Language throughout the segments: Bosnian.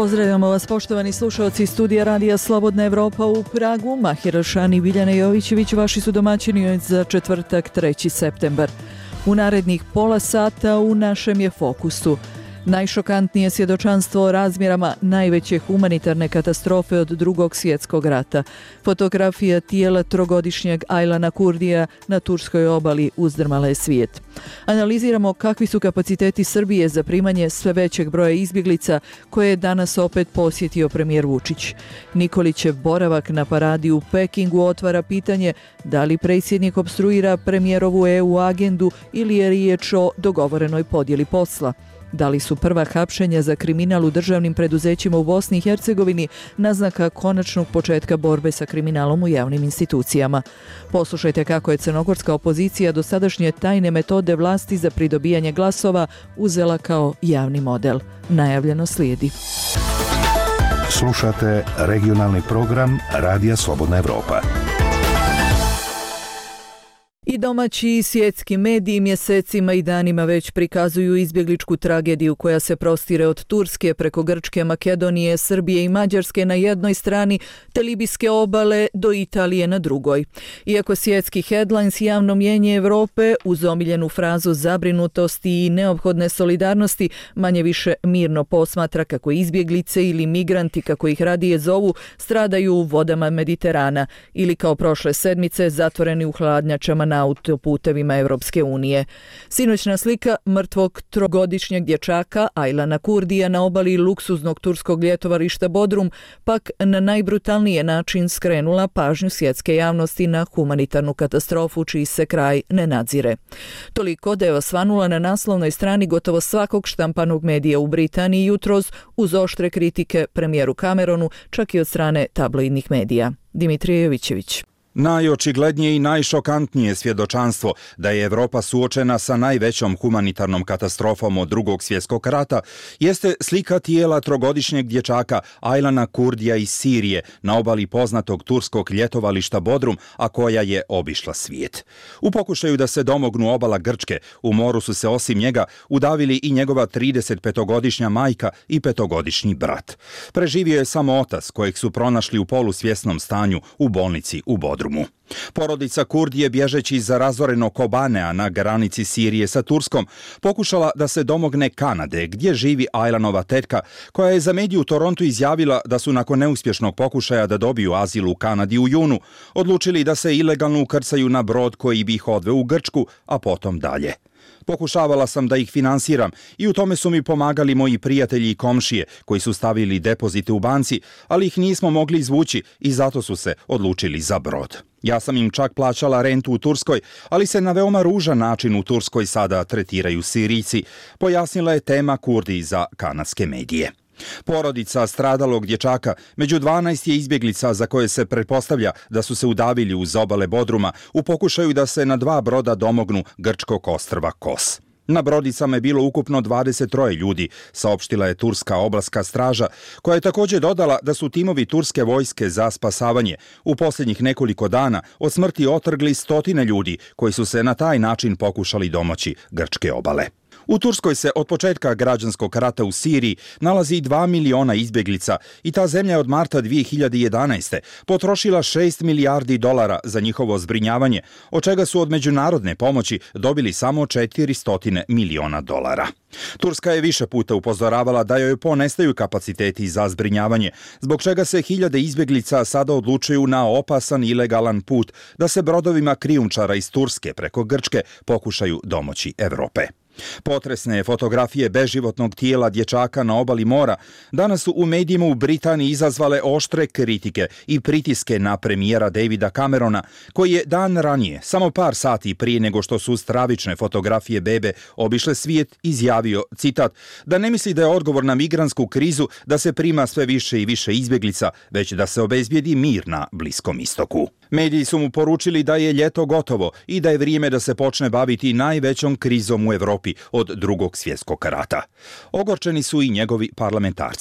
Pozdravljamo vas, poštovani slušalci studija Radija Slobodna Evropa u Pragu. Mahir Šani i Biljana Jovićević, vaši su domaćini za četvrtak 3. septembar. U narednih pola sata u našem je fokusu najšokantnije svjedočanstvo o razmjerama najveće humanitarne katastrofe od Drugog svjetskog rata. Fotografija tijela trogodišnjeg Aylana Kurdija na turskoj obali uzdrmala je svijet. Analiziramo kakvi su kapaciteti Srbije za primanje sve većeg broja izbjeglica koje je danas opet posjetio premijer Vučić. Nikolićev boravak na paradi u Pekingu otvara pitanje da li predsjednik opstruira premijerovu EU agendu ili je riječ o dogovorenoj podjeli posla. Da li su prva hapšenja za kriminal u državnim preduzećima u Bosni i Hercegovini naznaka konačnog početka borbe sa kriminalom u javnim institucijama? Poslušajte kako je crnogorska opozicija dosadašnje tajne metode vlasti za pridobijanje glasova uzela kao javni model. Najavljeno slijedi. Slušate regionalni program Radija Slobodna Evropa. I domaći i svjetski mediji mjesecima i danima već prikazuju izbjegličku tragediju koja se prostire od Turske preko Grčke, Makedonije, Srbije i Mađarske na jednoj strani te libijske obale do Italije na drugoj. Iako svjetski headlines i javno mnijenje Europe uz omiljenu frazu zabrinutosti i neophodne solidarnosti manje više mirno posmatra kako izbjeglice ili migranti, kako ih radije zovu, stradaju u vodama Mediterana ili kao prošle sedmice zatvoreni u hladnjačama na autoputevima Europske unije. Sinoćna slika mrtvog trogodišnjeg dječaka Aylana Kurdija na obali luksuznog turskog ljetovališta Bodrum pak na najbrutalnije način skrenula pažnju svjetske javnosti na humanitarnu katastrofu čiji se kraj ne nadzire. Toliko da je osvanula na naslovnoj strani gotovo svakog štampanog medija u Britaniji jutros uz oštre kritike premijeru Cameronu, čak i od strane tabloidnih medija. Dimitrije Jovićević. Najočiglednije i najšokantnije svjedočanstvo da je Evropa suočena sa najvećom humanitarnom katastrofom od Drugog svjetskog rata jeste slika tijela trogodišnjeg dječaka Aylana Kurdija iz Sirije na obali poznatog turskog ljetovališta Bodrum, a koja je obišla svijet. U pokušaju da se domognu obala Grčke, u moru su se osim njega udavili i njegova 35-godišnja majka i 5-godišnji brat. Preživio je samo otac kojeg su pronašli u polusvjesnom stanju u bolnici u Bodrumu. Porodica Kurdi je bježeći za razorenog Kobanea na granici Sirije sa Turskom pokušala da se domogne Kanade, gdje živi Aylanova tetka, koja je za mediju u Torontu izjavila da su nakon neuspješnog pokušaja da dobiju azil u Kanadi u junu, odlučili da se ilegalno ukrcaju na brod koji bi ih odveo u Grčku, a potom dalje. Pokušavala sam da ih finansiram i u tome su mi pomagali moji prijatelji i komšije koji su stavili depozite u banci, ali ih nismo mogli izvući i zato su se odlučili za brod. Ja sam im čak plaćala rentu u Turskoj, ali se na veoma ružan način u Turskoj sada tretiraju Sirijci, pojasnila je Tema Kurdi za kanadske medije. Porodica stradalog dječaka među 12 je izbjeglica za koje se pretpostavlja da su se udavili uz obale Bodruma u pokušaju da se na 2 broda domognu grčkog ostrva Kos. Na brodicama je bilo ukupno 23 ljudi, saopštila je turska obalska straža, koja je također dodala da su timovi turske vojske za spasavanje u posljednjih nekoliko dana od smrti otrgli 100 ljudi koji su se na taj način pokušali domoći grčke obale. U Turskoj se od početka građanskog rata u Siriji nalazi 2 miliona izbjeglica i ta zemlja je od marta 2011. potrošila $6 milijardi za njihovo zbrinjavanje, od čega su od međunarodne pomoći dobili samo $400 miliona. Turska je više puta upozoravala da joj ponestaju kapaciteti za zbrinjavanje, zbog čega se hiljade izbjeglica sada odlučuju na opasan ilegalan put da se brodovima krijumčara iz Turske preko Grčke pokušaju domoći Europe. Potresne fotografije beživotnog tijela dječaka na obali mora danas su u medijima u Britaniji izazvale oštre kritike i pritiske na premijera Davida Camerona, koji je dan ranije, samo par sati prije nego što su stravične fotografije bebe obišle svijet, izjavio, citat, da ne misli da je odgovor na migrantsku krizu da se prima sve više i više izbjeglica, već da se obezbijedi mir na Bliskom istoku. Mediji su mu poručili da je ljeto gotovo i da je vrijeme da se počne baviti najvećom krizom u Europi od Drugog svjetskog rata. Ogorčeni su i njegovi parlamentarci.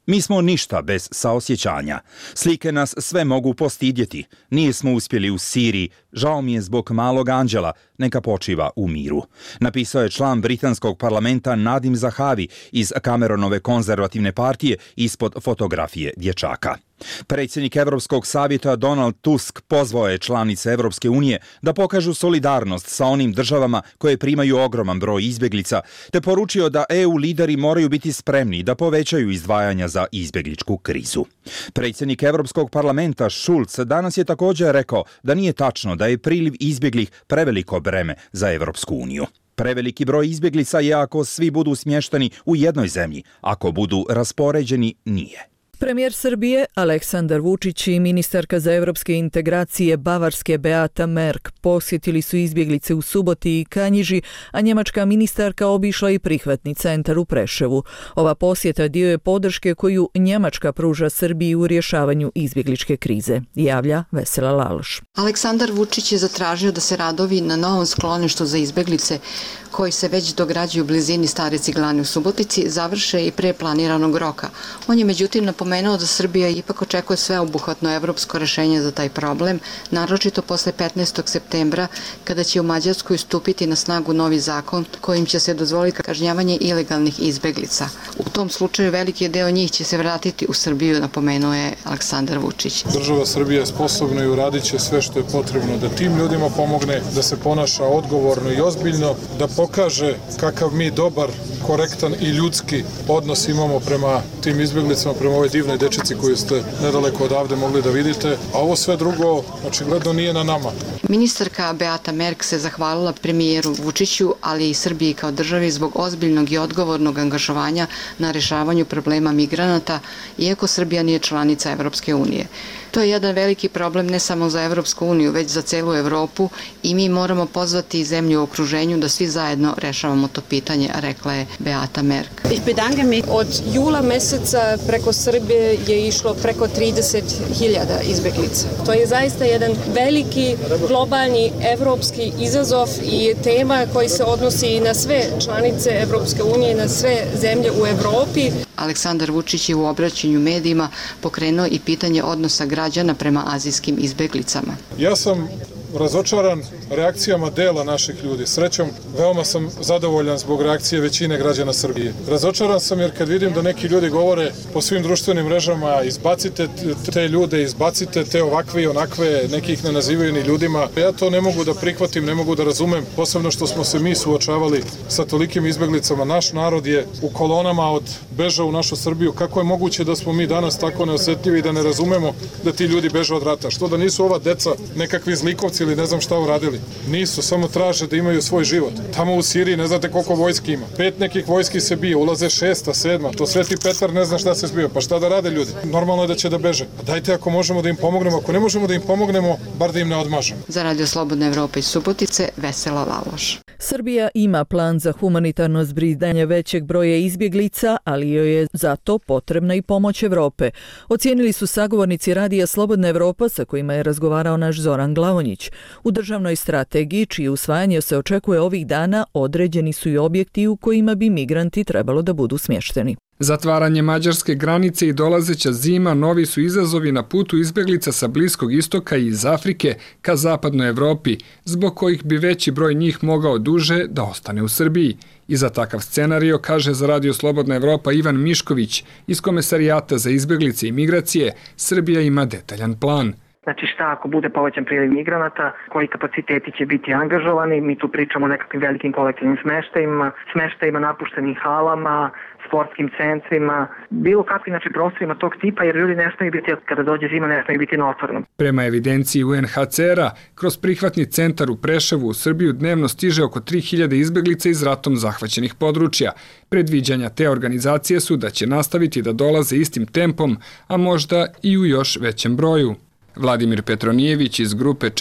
Mi smo ništa bez saosjećanja. Slike nas sve mogu postidjeti. Nismo uspjeli u Siriji. Žao mi je zbog malog anđela. Neka počiva u miru. Napisao je član britanskog parlamenta Nadim Zahavi iz Cameronove konzervativne partije ispod fotografije dječaka. Predsjednik Europskog savjeta Donald Tusk pozvao je članice Europske unije da pokažu solidarnost sa onim državama koje primaju ogroman broj izbjeglica, te poručio da EU lideri moraju biti spremni da povećaju izdvajanja za izbjegličku krizu. Predsjednik Europskog parlamenta Schulz danas je također rekao da nije tačno da je priliv izbjeglih preveliko breme za Europsku uniju. Preveliki broj izbjeglica je ako svi budu smješteni u jednoj zemlji, ako budu raspoređeni nije. Premijer Srbije Aleksandar Vučić i ministarka za evropske integracije Bavarske Beata Merk posjetili su izbjeglice u Suboti i Kanjiži, a njemačka ministarka obišla i prihvatni centar u Preševu. Ova posjeta dio je podrške koju Njemačka pruža Srbiji u rješavanju izbjegličke krize, javlja Vesela Laloš. Aleksandar Vučić je zatražio da se radovi na novom skloništu za izbjeglice koji se već dograđuju u blizini Stare Ciglane u Subotici završe i pre planiranog roka. On je međutim napomenuo da Srbija ipak očekuje sveobuhvatno evropsko rješenje za taj problem, naročito posle 15. septembra kada će u Mađarskoj stupiti na snagu novi zakon kojim će se dozvoliti kažnjavanje ilegalnih izbjeglica. U tom slučaju veliki deo njih će se vratiti u Srbiju, napomenuo je Aleksandar Vučić. Država Srbija je sposobna i uradit će sve što je potrebno da tim ljudima pomogne, da se ponaša odgovorno i ozbiljno, da pokaže kakav mi dobar, korektan i ljudski odnos imamo prema tim izbjeglicama, prema ovoj divnoj dečici koju ste nedaleko odavde mogli da vidite, a ovo sve drugo očigledno nije na nama. Ministarka Beata Merk se zahvalila premijeru Vučiću, ali i Srbiji kao državi zbog ozbiljnog i odgovornog angažovanja na rješavanju problema migranata, iako Srbija nije članica Evropske unije. To je jedan veliki problem ne samo za Evropsku uniju, već za celu Evropu i mi moramo pozvati zemlju u okruženju da svi zajedno rešavamo to pitanje, rekla je Beata Merk. Ich bedanke mich. Od jula meseca preko Srbije je išlo preko 30.000 izbjeglica. To je zaista jedan veliki globalni evropski izazov i tema koji se odnosi na sve članice Evropske unije, na sve zemlje u Evropi. Aleksandar Vučić je u obraćanju medijima pokrenuo i pitanje odnosa građana prema azijskim izbjeglicama. Ja sam razočaran reakcijama dela naših ljudi. Srećom, veoma sam zadovoljan zbog reakcije većine građana Srbije. Razočaran sam jer kad vidim da neki ljudi govore po svim društvenim mrežama izbacite te ljude, izbacite te ovakve i onakve, neki ih ne nazivaju ni ljudima. Ja to ne mogu da prihvatim, ne mogu da razumem, posebno što smo se mi suočavali sa tolikim izbjeglicama. Naš narod je u kolonama od beža u našu Srbiju. Kako je moguće da smo mi danas tako neosjetljivi i da ne razumemo da ti ljudi beže od rata? Što da nisu ova deca nekakvi zlikovci ili ne znam šta uradili? Nisu, samo traže da imaju svoj život. Tamo u Siriji ne znate koliko vojski ima. 5 nekih vojski se bije, ulaze 6, 7, to Sveti Petar ne zna šta se zbio. Pa šta da rade ljudi? Normalno je da će da beže. Pa dajte ako možemo da im pomognemo, ako ne možemo da im pomognemo, bar da im ne odmažemo. Za Radio Slobodna Evropa iz Subotice, Vesela Laloš. Srbija ima plan za humanitarno zbrinjavanje većeg broja izbjeglica, ali joj je zato potrebna i pomoć Evrope. Ocijenili su sagovornici Radija Slobodna Evropa sa kojima je razgovarao naš Zoran Glavonjić. U državnoj strategiji, čije usvajanje se očekuje ovih dana, određeni su i objekti u kojima bi migranti trebalo da budu smješteni. Zatvaranje mađarske granice i dolazeća zima novi su izazovi na putu izbjeglica sa Bliskog istoka i iz Afrike ka zapadnoj Evropi, zbog kojih bi veći broj njih mogao duže da ostane u Srbiji. I za takav scenario, kaže za Radio Slobodna Evropa Ivan Mišković iz Komesarijata za izbjeglice i migracije, Srbija ima detaljan plan. Znači šta ako bude povećan priliv migranata, koji kapaciteti će biti angažovani, mi tu pričamo o nekakvim velikim kolektivnim smeštajima, napuštenim halama, sportskim centrima, bilo kakvim prostorima tog tipa, jer ljudi ne smiju biti, kada dođe zima, ne smiju biti na otvorenom. Prema evidenciji UNHCR-a, kroz prihvatni centar u Preševu u Srbiju dnevno stiže oko 3000 izbjeglica iz ratom zahvaćenih područja. Predviđanja te organizacije su da će nastaviti da dolaze istim tempom, a možda i u još većem broju. Vladimir Petronijević iz grupe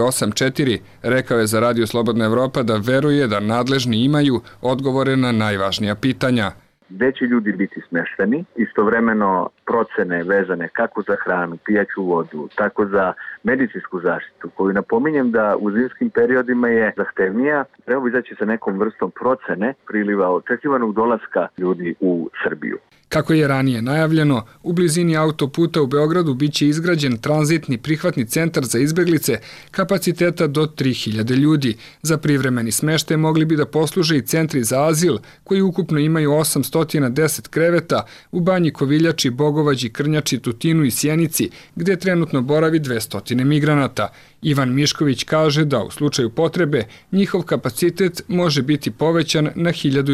484 rekao je za Radio Slobodna Evropa da veruje da nadležni imaju odgovore na najvažnija pitanja. Gde će ljudi biti smešteni, istovremeno procene vezane kako za hranu, pijaću vodu, tako za medicinsku zaštitu, koju napominjem da u zimskim periodima je zahtevnija, treba izaći sa nekom vrstom procene priliva očekivanog dolaska ljudi u Srbiju. Kako je ranije najavljeno, u blizini autoputa u Beogradu biće izgrađen tranzitni prihvatni centar za izbeglice kapaciteta do 3000 ljudi. Za privremeni smeštaj mogli bi da posluže i centri za azil, koji ukupno imaju 810 kreveta u Banji Koviljači, Bogovađi, Krnjači, Tutinu i Sjenici, gde trenutno boravi 200 migranata. Ivan Mišković kaže da u slučaju potrebe njihov kapacitet može biti povećan na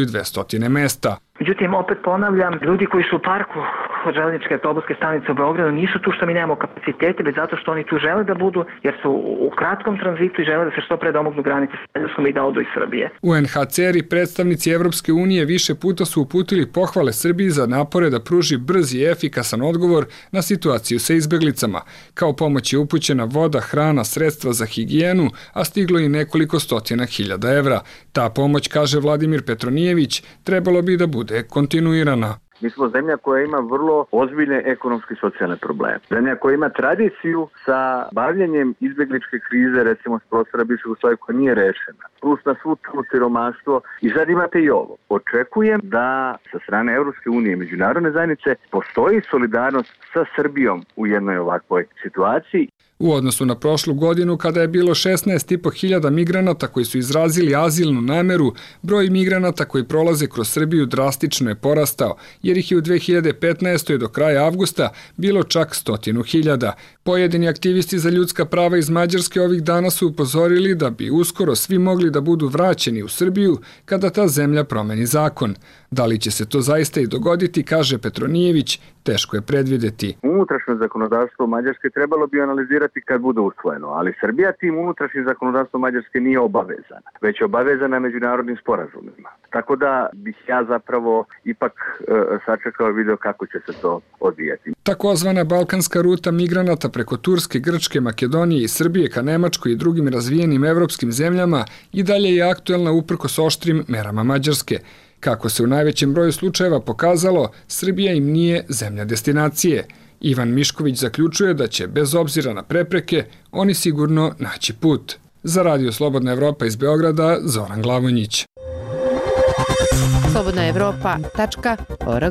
1200 mesta. Međutim, opet ponavljam, ljudi koji su u parku od železničke autobuske stanice u Beogradu nisu tu što mi nemamo kapacitete, već zato što oni tu žele da budu, jer su u kratkom tranzitu i žele da se što pre domognu granice s Mađarskom i da odu iz Srbije. UNHCR i predstavnici Evropske unije više puta su uputili pohvale Srbiji za napore da pruži brz i efikasan odgovor na situaciju sa izbeglicama. Kao pomoć je upućena voda, hrana, sredstva za higijenu, a stiglo i nekoliko stotina hiljada evra. Ta pomoć, kaže Vladimir Petronijević, trebalo bi da bude kontinuirana. Mi smo zemlja koja ima vrlo ozbiljne ekonomske i socijalne probleme. Zemlja koja ima tradiciju sa bavljenjem izbegličke krize, recimo s prostora bivšeg Jugoslavije, koja nije rešena. Plus na svu tu siromaštvo. I sad imate i ovo. Očekujem da sa strane Evropske unije i međunarodne zajednice postoji solidarnost sa Srbijom u jednoj ovakvoj situaciji. U odnosu na prošlu godinu, kada je bilo 16.500 migranata koji su izrazili azilnu nameru, broj migranata koji prolaze kroz Srbiju drastično je porastao, jer ih je u 2015. do kraja avgusta bilo čak 100.000. Pojedini aktivisti za ljudska prava iz Mađarske ovih dana su upozorili da bi uskoro svi mogli da budu vraćeni u Srbiju kada ta zemlja promeni zakon. Da li će se to zaista i dogoditi, kaže Petronijević, teško je predvideti. Unutrašnje zakonodavstvo Mađarske trebalo bi analizirati kad bude usvojeno, ali Srbija tim unutrašnjim zakonodavstvom Mađarske nije obavezana, već je obavezana međunarodnim sporazumima. Tako da bih ja zapravo ipak sačekao i video kako će se to odvijati. Takozvana balkanska ruta migranata preko Turske, Grčke, Makedonije i Srbije ka Nemačkoj i drugim razvijenim evropskim zemljama i dalje je aktuelna uprkos oštrim merama Mađarske. Kako se u najvećem broju slučajeva pokazalo, Srbija im nije zemlja destinacije. Ivan Mišković zaključuje da će, bez obzira na prepreke, oni sigurno naći put. Za Radio Slobodna Evropa iz Beograda, Zoran Glavonjić. slobodnaevropa.org.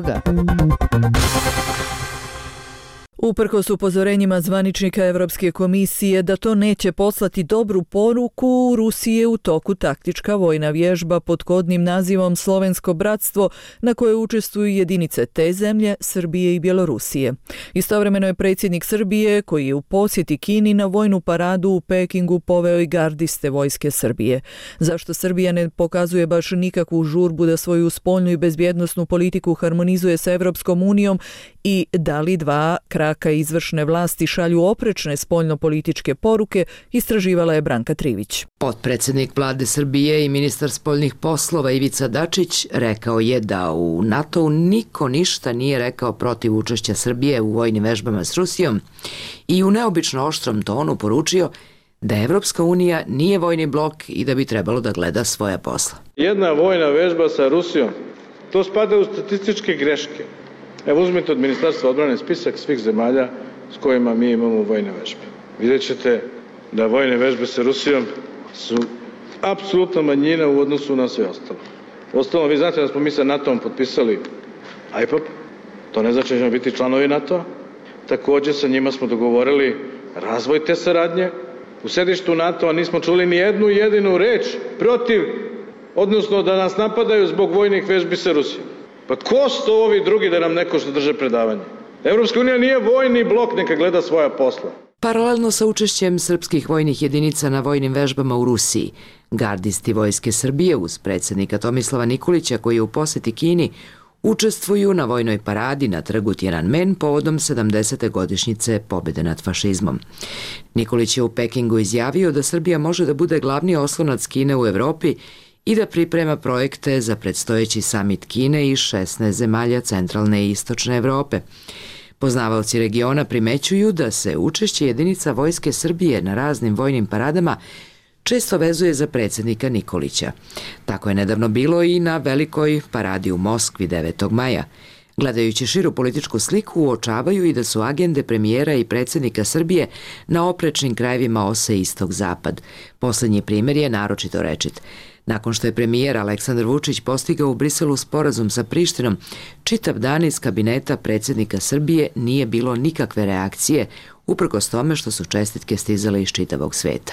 Uprkos upozorenjima zvaničnika Evropske komisije da to neće poslati dobru poruku, Rusiji je u toku taktička vojna vježba pod kodnim nazivom Slovensko bratstvo, na kojoj učestvuju jedinice te zemlje, Srbije i Bjelorusije. Istovremeno je predsjednik Srbije, koji je u posjeti Kini, na vojnu paradu u Pekingu poveo i gardiste vojske Srbije. Zašto Srbija ne pokazuje baš nikakvu žurbu da svoju spoljnu i bezbjednosnu politiku harmonizuje sa Evropskom unijom i da li dva kraka izvršne vlasti šalju oprečne spoljno-političke poruke, istraživala je Branka Trivić. Potpredsjednik vlade Srbije i ministar spoljnih poslova Ivica Dačić rekao je da u NATO-u niko ništa nije rekao protiv učešća Srbije u vojnim vežbama s Rusijom i u neobično oštrom tonu poručio da Evropska unija nije vojni blok i da bi trebalo da gleda svoja posla. Jedna vojna vežba sa Rusijom, to spada u statističke greške. Evo uzmite od Ministarstva odbrane spisak svih zemalja s kojima mi imamo vojne vežbe. Vidjet ćete da vojne vežbe sa Rusijom su apsolutna manjina u odnosu na sve ostalo. Ostalo, vi znate da smo mi sa NATO-om potpisali IPAP, to ne znači da ćemo biti članovi NATO-a. Također sa njima smo dogovorili razvoj te saradnje. U sedištu NATO-a nismo čuli ni jednu jedinu reč protiv, odnosno da nas napadaju zbog vojnih vežbi sa Rusijom. Pa ko su to ovi drugi da nam neko što drže predavanje? Evropska unija nije vojni blok, neka gleda svoja posla. Paralelno sa učešćem srpskih vojnih jedinica na vojnim vežbama u Rusiji, gardisti vojske Srbije uz predsjednika Tomislava Nikolića, koji je u posjeti Kini, učestvuju na vojnoj paradi na trgu Tiananmen povodom 70. godišnjice pobjede nad fašizmom. Nikolić je u Pekingu izjavio da Srbija može da bude glavni oslonac Kine u Evropi i da priprema projekte za predstojeći samit Kine i 16 zemalja centralne i istočne Evrope. Poznavaoci regiona primećuju da se učešće jedinica vojske Srbije na raznim vojnim paradama često vezuje za predsjednika Nikolića. Tako je nedavno bilo i na velikoj paradi u Moskvi 9. maja. Gledajući širu političku sliku, uočavaju i da su agende premijera i predsjednika Srbije na oprečnim krajevima ose istok-zapad. Poslednji primjer je naročito rečit. Nakon što je premijer Aleksandar Vučić postigao u Briselu sporazum sa Prištinom, čitav dan iz kabineta predsjednika Srbije nije bilo nikakve reakcije, uprkos tome što su čestitke stizale iz čitavog sveta.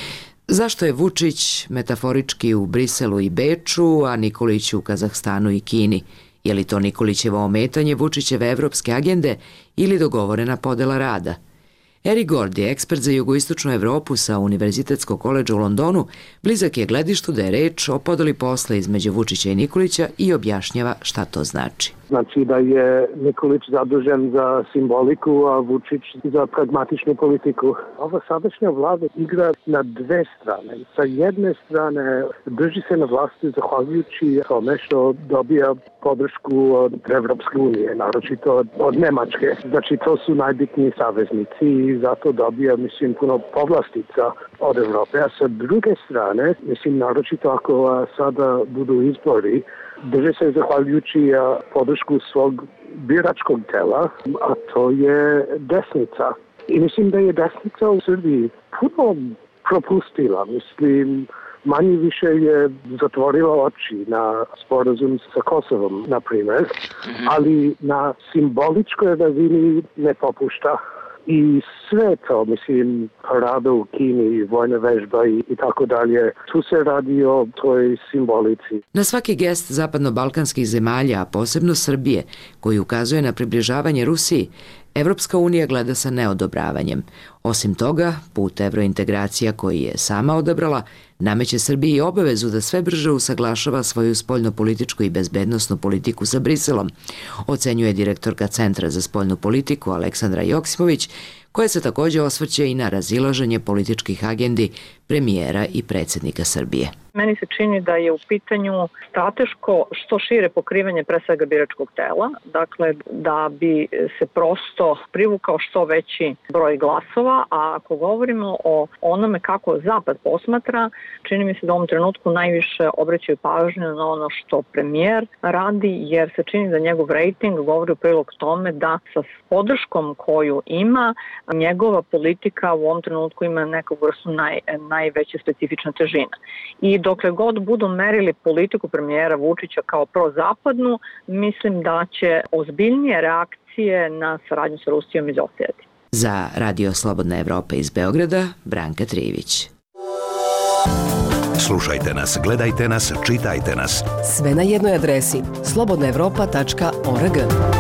Zašto je Vučić metaforički u Briselu i Beču, a Nikolić u Kazahstanu i Kini? Je li to Nikolićevo ometanje Vučićeve evropske agende ili dogovorena podela rada? Eric Gord je ekspert za jugoistočnu Evropu sa Univerzitetskog koledža u Londonu, blizak je gledištu da je reč o podeli posla između Vučića i Nikolića i objašnjava šta to znači. Znači da je Nikolić zadužen za simboliku, a Vučić za pragmatičnu politiku. Ova sadašnja vlada igra na dve strane. Sa jedne strane drži se na vlasti zahvaljujući tome što dobija podršku od Evropske unije, naročito od Nemačke. Znači to su najbitniji saveznici i zato dobija, mislim, puno povlastica od Evrope. A sa druge strane, mislim, naročito ako sada budu izbori, drži se zahvaljujući podršku svog biračkog tela, a to je desnica. I mislim da je desnica u Srbiji puno propustila. Mislim, manje više je zatvorila oči na sporazum sa Kosovom, na primjer, ali na simboličkoj razini ne popušta. I sve to, mislim, parada u Kini, vojna vežba i tako dalje, tu se radi o toj simbolici. Na svaki gest zapadno-balkanskih zemalja, a posebno Srbije, koji ukazuje na približavanje Rusiji, Evropska unija gleda sa neodobravanjem. Osim toga, put evrointegracija koji je sama odabrala, nameće Srbiji obavezu da sve brže usaglašava svoju spoljnopolitičku i bezbednosnu politiku sa Briselom, ocenjuje direktorka Centra za spoljnu politiku Aleksandra Joksimović, koja se također osvrće i na razilaženje političkih agendi premijera i predsjednika Srbije. Meni se čini da je u pitanju strateško što šire pokrivanje pre svega biračkog tela, dakle da bi se prosto privukao što veći broj glasova, a ako govorimo o onome kako Zapad posmatra, čini mi se da u ovom trenutku najviše obraćaju pažnju na ono što premijer radi, jer se čini da njegov rejting govori u prilog tome da sa podrškom koju ima, njegova politika u ovom trenutku ima neku vrstu najveće specifična težina. I dokle god budu merili politiku premijera Vučića kao prozapadnu, mislim da će ozbiljnije reakcije na saradnju sa Rusijom izostajati. Za Radio Slobodna Evropa iz Beograda, Branka Trivić. Slušajte nas, gledajte nas, čitajte nas. Sve na jednoj adresi slobodnaevropa.org.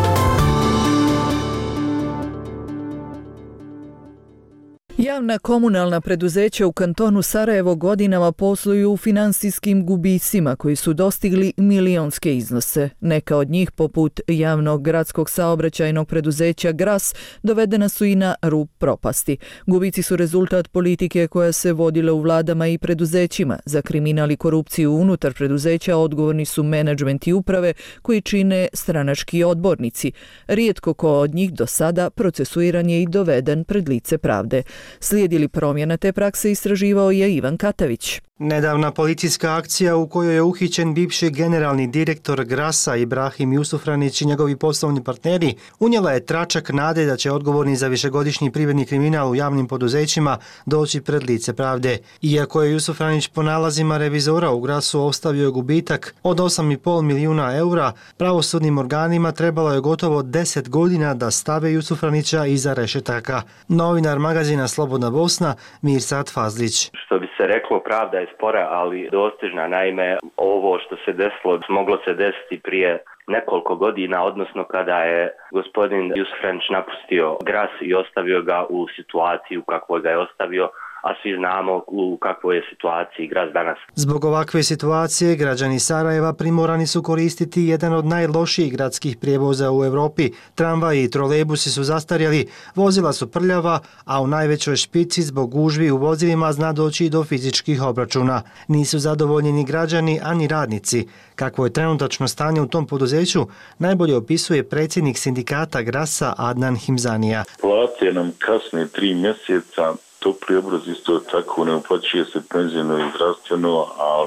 Javna komunalna preduzeća u kantonu Sarajevo godinama posluju u finansijskim gubicima koji su dostigli milionske iznose. Neka od njih, poput javnog gradskog saobraćajnog preduzeća GRAS, dovedena su i na rub propasti. Gubici su rezultat politike koja se vodila u vladama i preduzećima. Za kriminal i korupciju unutar preduzeća odgovorni su menadžment i uprave koji čine stranački odbornici. Rijetko ko od njih do sada procesuiran je i doveden pred lice pravde. Slijedi li promjena te prakse, istraživao je Ivan Katavić. Nedavna policijska akcija u kojoj je uhićen bivši generalni direktor GRAS-a Ibrahim Jusufranić i njegovi poslovni partneri unijela je tračak nade da će odgovorni za višegodišnji privredni kriminal u javnim poduzećima doći pred lice pravde. Iako je Jusufranić po nalazima revizora u GRAS-u ostavio gubitak od 8,5 milijuna eura, pravosudnim organima trebalo je gotovo 10 godina da stave Jusufranića iza rešetaka. Novinar magazina Slobodna Bosna Mirsad Fazlić. Što bi se reklo, pravda je spora, ali dostižna. Naime, ovo što se desilo moglo se desiti prije nekoliko godina, odnosno kada je gospodin Jusufranić napustio GRAS i ostavio ga u situaciji u kakvoj ga je ostavio, a svi znamo u kakvoj je situaciji GRAS danas. Zbog ovakve situacije građani Sarajeva primorani su koristiti jedan od najlošijih gradskih prijevoza u Evropi. Tramvaji i trolejbusi su zastarjeli, vozila su prljava, a u najvećoj špici zbog gužvi u vozilima zna doći do fizičkih obračuna. Nisu zadovoljni ni građani, ani radnici. Kakvo je trenutačno stanje u tom poduzeću, najbolje opisuje predsjednik sindikata GRAS-a Adnan Himzanija. Plate nam kasne 3 mjeseca, topli obraz isto tako, ne uplaćuje se penzijno i zdravstveno, ali šta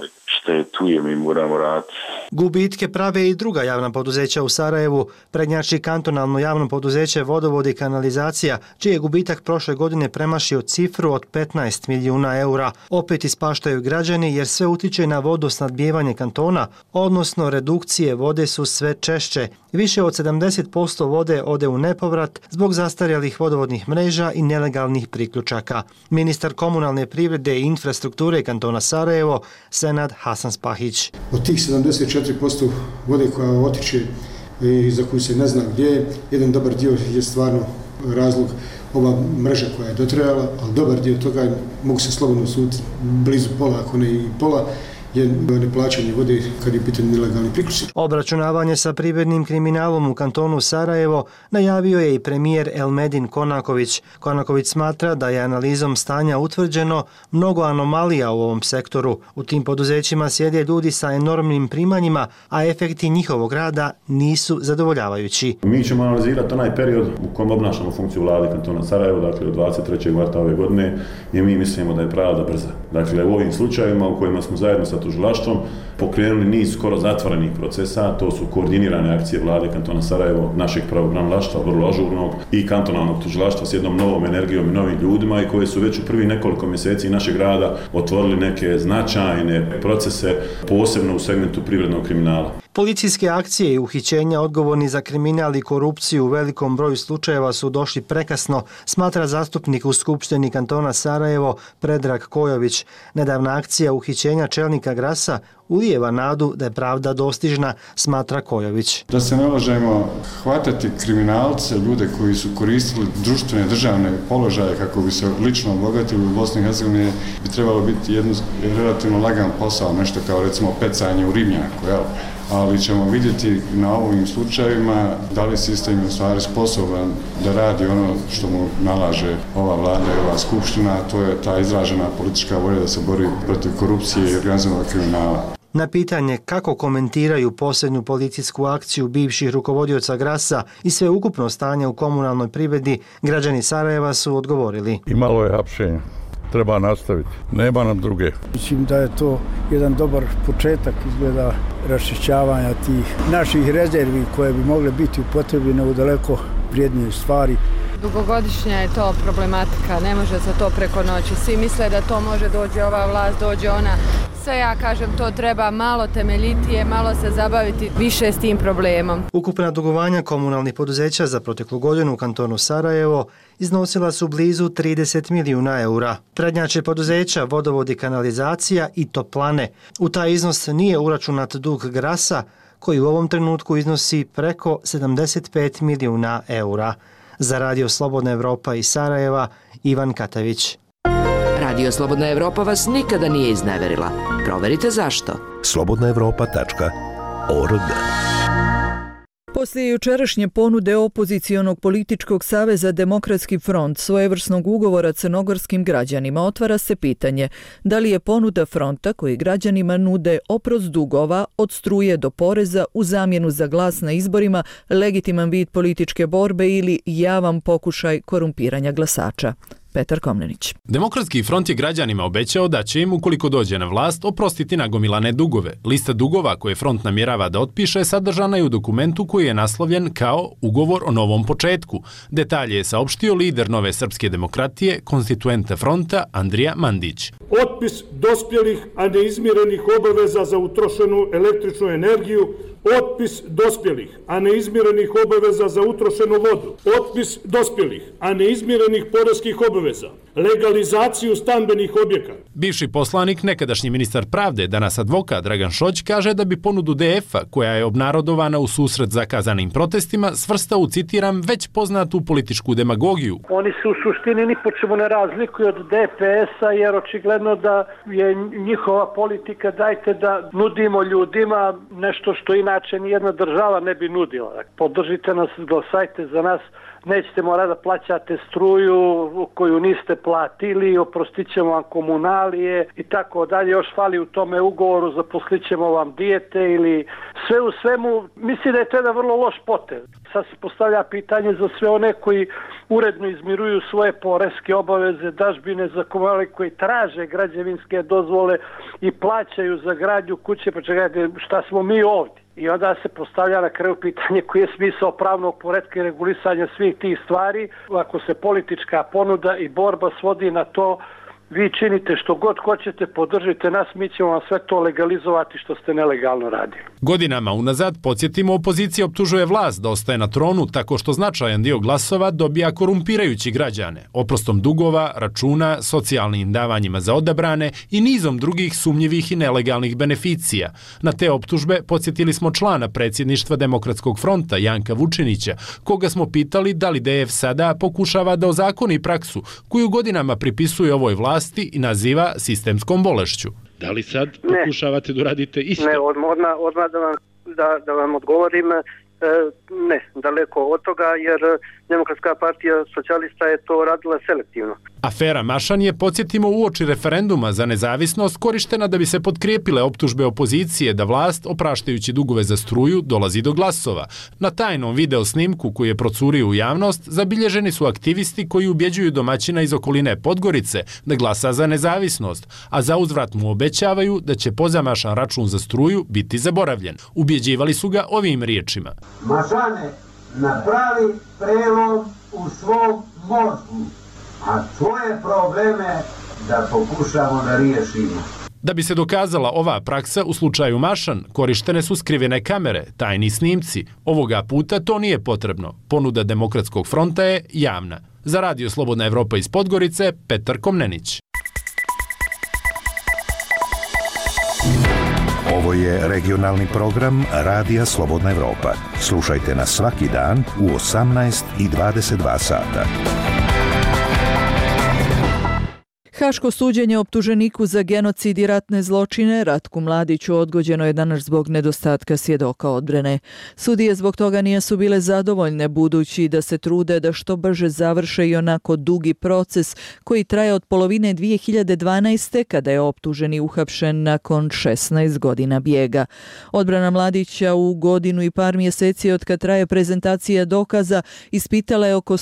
ostaje tu je, mi moramo raditi. Gubitke prave i druga javna poduzeća u Sarajevu, prednjači kantonalno javno poduzeće Vodovod i kanalizacija, čiji je gubitak prošle godine premašio cifru od 15 milijuna eura. Opet ispaštaju građani jer sve utiče na vodosnadbijevanje kantona, odnosno redukcije vode su sve češće. Više od 70% vode ode u nepovrat zbog zastarjelih vodovodnih mreža i nelegalnih priključaka. Ministar komunalne privrede i infrastrukture kantona Sarajevo, Senad Hasan Spahić. Od tih 74% vode koja otiče i za koju se ne zna gdje je, jedan dobar dio je stvarno razlog ova mreža koja je dotrajala, ali dobar dio toga mogu se slobodno suditi blizu pola, ako ne i pola, je neplaćanje vode kad je pitanje nelegalni priključci. Obračunavanje sa privrednim kriminalom u kantonu Sarajevo najavio je i premijer Elmedin Konaković. Konaković smatra da je analizom stanja utvrđeno mnogo anomalija u ovom sektoru. U tim poduzećima sjede ljudi sa enormnim primanjima, a efekti njihovog rada nisu zadovoljavajući. Mi ćemo analizirati onaj period u kojem obnašamo funkciju vlade kantona Sarajevo, dakle od 23. marta ove godine, i mi mislimo da je pravda brza. Dakle, u ovim slučajevima u kojima smo zajedno sa tužilaštvom pokrenuli niz skoro zatvorenih procesa, to su koordinirane akcije vlade kantona Sarajevo, našeg pravobranilaštva, vrlo ažurnog, i kantonalnog tužilaštva s jednom novom energijom i novim ljudima, i koje su već u prvih nekoliko mjeseci našeg rada otvorili neke značajne procese, posebno u segmentu privrednog kriminala. Policijske akcije i uhićenja odgovorni za kriminal i korupciju u velikom broju slučajeva su došli prekasno, smatra zastupnik u Skupštini kantona Sarajevo Predrag Kojović. Nedavna akcija uhićenja čelnika Grasa ulijeva nadu da je pravda dostižna, smatra Kojović. Da se ne lažemo, hvatati kriminalce, ljude koji su koristili društvene državne položaje kako bi se lično obogatili u Bosni i Hercegovini, bi trebalo biti jedan relativno lagan posao, nešto kao recimo pecanje u ribnjaku, jel? Ali ćemo vidjeti na ovim slučajevima da li sistem je u stvari sposoban da radi ono što mu nalaže ova vlada i ova skupština, a to je ta izražena politička volja da se bori protiv korupcije i organizovanog kriminala. Na pitanje kako komentiraju posljednju policijsku akciju bivših rukovodioca Grasa i sveukupno stanje u komunalnoj privredi, građani Sarajeva su odgovorili. Imalo je hapšenja. Treba nastaviti. Nema nam druge. Mislim da je to jedan dobar početak izgleda raščišćavanja tih naših rezervi koje bi mogle biti upotrebljene u daleko vrijednije stvari. Dugogodišnja je to problematika, ne može se to preko noći. Svi misle da to može dođe ova vlast, dođe ona. Sve ja kažem, to treba malo temeljitije, malo se zabaviti više s tim problemom. Ukupna dugovanja komunalnih poduzeća za proteklu godinu u kantonu Sarajevo iznosila su blizu 30 milijuna eura. Prednjače poduzeća Vodovod i kanalizacija i Toplane. U taj iznos nije uračunat dug Grasa, koji u ovom trenutku iznosi preko 75 milijuna eura. Za Radio Slobodna Evropa iz Sarajeva, Ivan Katavić. Radio Slobodna Evropa vas nikada nije izneverila. Proverite zašto. slobodnaevropa.org. Poslije jučerašnje ponude opozicionog političkog saveza Demokratski front svojevrsnog ugovora crnogorskim građanima, otvara se pitanje da li je ponuda fronta koji građanima nude oprost dugova od struje do poreza u zamjenu za glas na izborima legitiman vid političke borbe ili javan pokušaj korumpiranja glasača. Petar Komnenić. Demokratski front je građanima obećao da će im, ukoliko dođe na vlast, oprostiti nagomilane dugove. Lista dugova koje front namjerava da otpiše sadržana je u dokumentu koji je naslovljen kao Ugovor o novom početku. Detalje je saopštio lider Nove srpske demokratije, konstituente fronta Andrija Mandić. Otpis dospjelih, a neizmirenih obaveza za utrošenu električnu energiju, otpis dospjelih, a neizmirenih obaveza za utrošenu vodu, otpis dospjelih, a neizmirenih poreskih obaveza, legalizaciju stambenih objekata. Bivši poslanik, nekadašnji ministar pravde, danas advokat Dragan Šoć, kaže da bi ponudu DF-a, koja je obnarodovana u susret zakazanim protestima, svrstao u, citiram, već poznatu političku demagogiju. Oni se u suštini ni po čemu ne razlikuju od DPS-a, jer očigledno da je njihova politika dajte da nudimo ljudima nešto što inače nijedna država ne bi nudila. Podržite nas, glasajte za nas, nećete morati da plaćate struju koju niste plati ili oprostit ćemo vam komunalije i tako dalje, još fali u tome ugovoru, zaposlit ćemo vam dijete ili sve u svemu. Mislim da je to jedan vrlo loš potez. Sad se postavlja pitanje za sve one koji uredno izmiruju svoje poreske obaveze, dažbine za komunalije, koji traže građevinske dozvole i plaćaju za gradnju kuće, pa čekajte, šta smo mi ovdje? I onda se postavlja na kraju pitanje koji je smisao pravnog poretka i regulisanja svih tih stvari. Ako se politička ponuda i borba svodi na to, vi činite što god hoćete, podržite nas, mi ćemo vam sve to legalizovati što ste nelegalno radili. Godinama unazad, podsjetimo, opozicija optužuje vlast da ostaje na tronu tako što značajan dio glasova dobija korumpirajući građane, oprostom dugova, računa, socijalnim davanjima za odabrane i nizom drugih sumnjivih i nelegalnih beneficija. Na te optužbe podsjetili smo člana predsjedništva Demokratskog fronta Janka Vučinića, koga smo pitali da li DF sada pokušava da ozakoni praksu koju godinama pripisuje ovoj vlasti i naziva sistemskom bolešću. Da li sad pokušavate da uradite isto? Ne, odmah da vam odgovorim, ne, daleko od toga, jer Demokratska partija socijalista je to radila selektivno. Afera Mašan je, podsjetimo, uoči referenduma za nezavisnost korištena da bi se potkrijepile optužbe opozicije da vlast, opraštajući dugove za struju, dolazi do glasova. Na tajnom video snimku koji je procurio u javnost zabilježeni su aktivisti koji ubjeđuju domaćina iz okoline Podgorice da glasa za nezavisnost, a za uzvrat mu obećavaju da će pozamašan račun za struju biti zaboravljen. Ubjeđivali su ga ovim riječima. Mašane, napravi prelom u svom mozgu, a svoje probleme da pokušamo da riješimo. Da bi se dokazala ova praksa u slučaju Mašan, korištene su skrivene kamere, tajni snimci. Ovoga puta to nije potrebno. Ponuda Demokratskog fronta je javna. Za Radio Slobodna Evropa iz Podgorice, Petar Komnenić. Ovo je regionalni program Radija Slobodna Evropa. Slušajte nas svaki dan u 18 i 22 sata. Haško suđenje optuženiku za genocid i ratne zločine Ratku Mladiću odgođeno je danas zbog nedostatka svjedoka odbrane. Sudije zbog toga nisu bile zadovoljne, budući da se trude da što brže završe i onako dugi proces koji traje od polovine 2012. kada je optuženi uhapšen nakon 16 godina bijega. Odbrana Mladića u godinu i par mjeseci od kad traje prezentacija dokaza ispitala je oko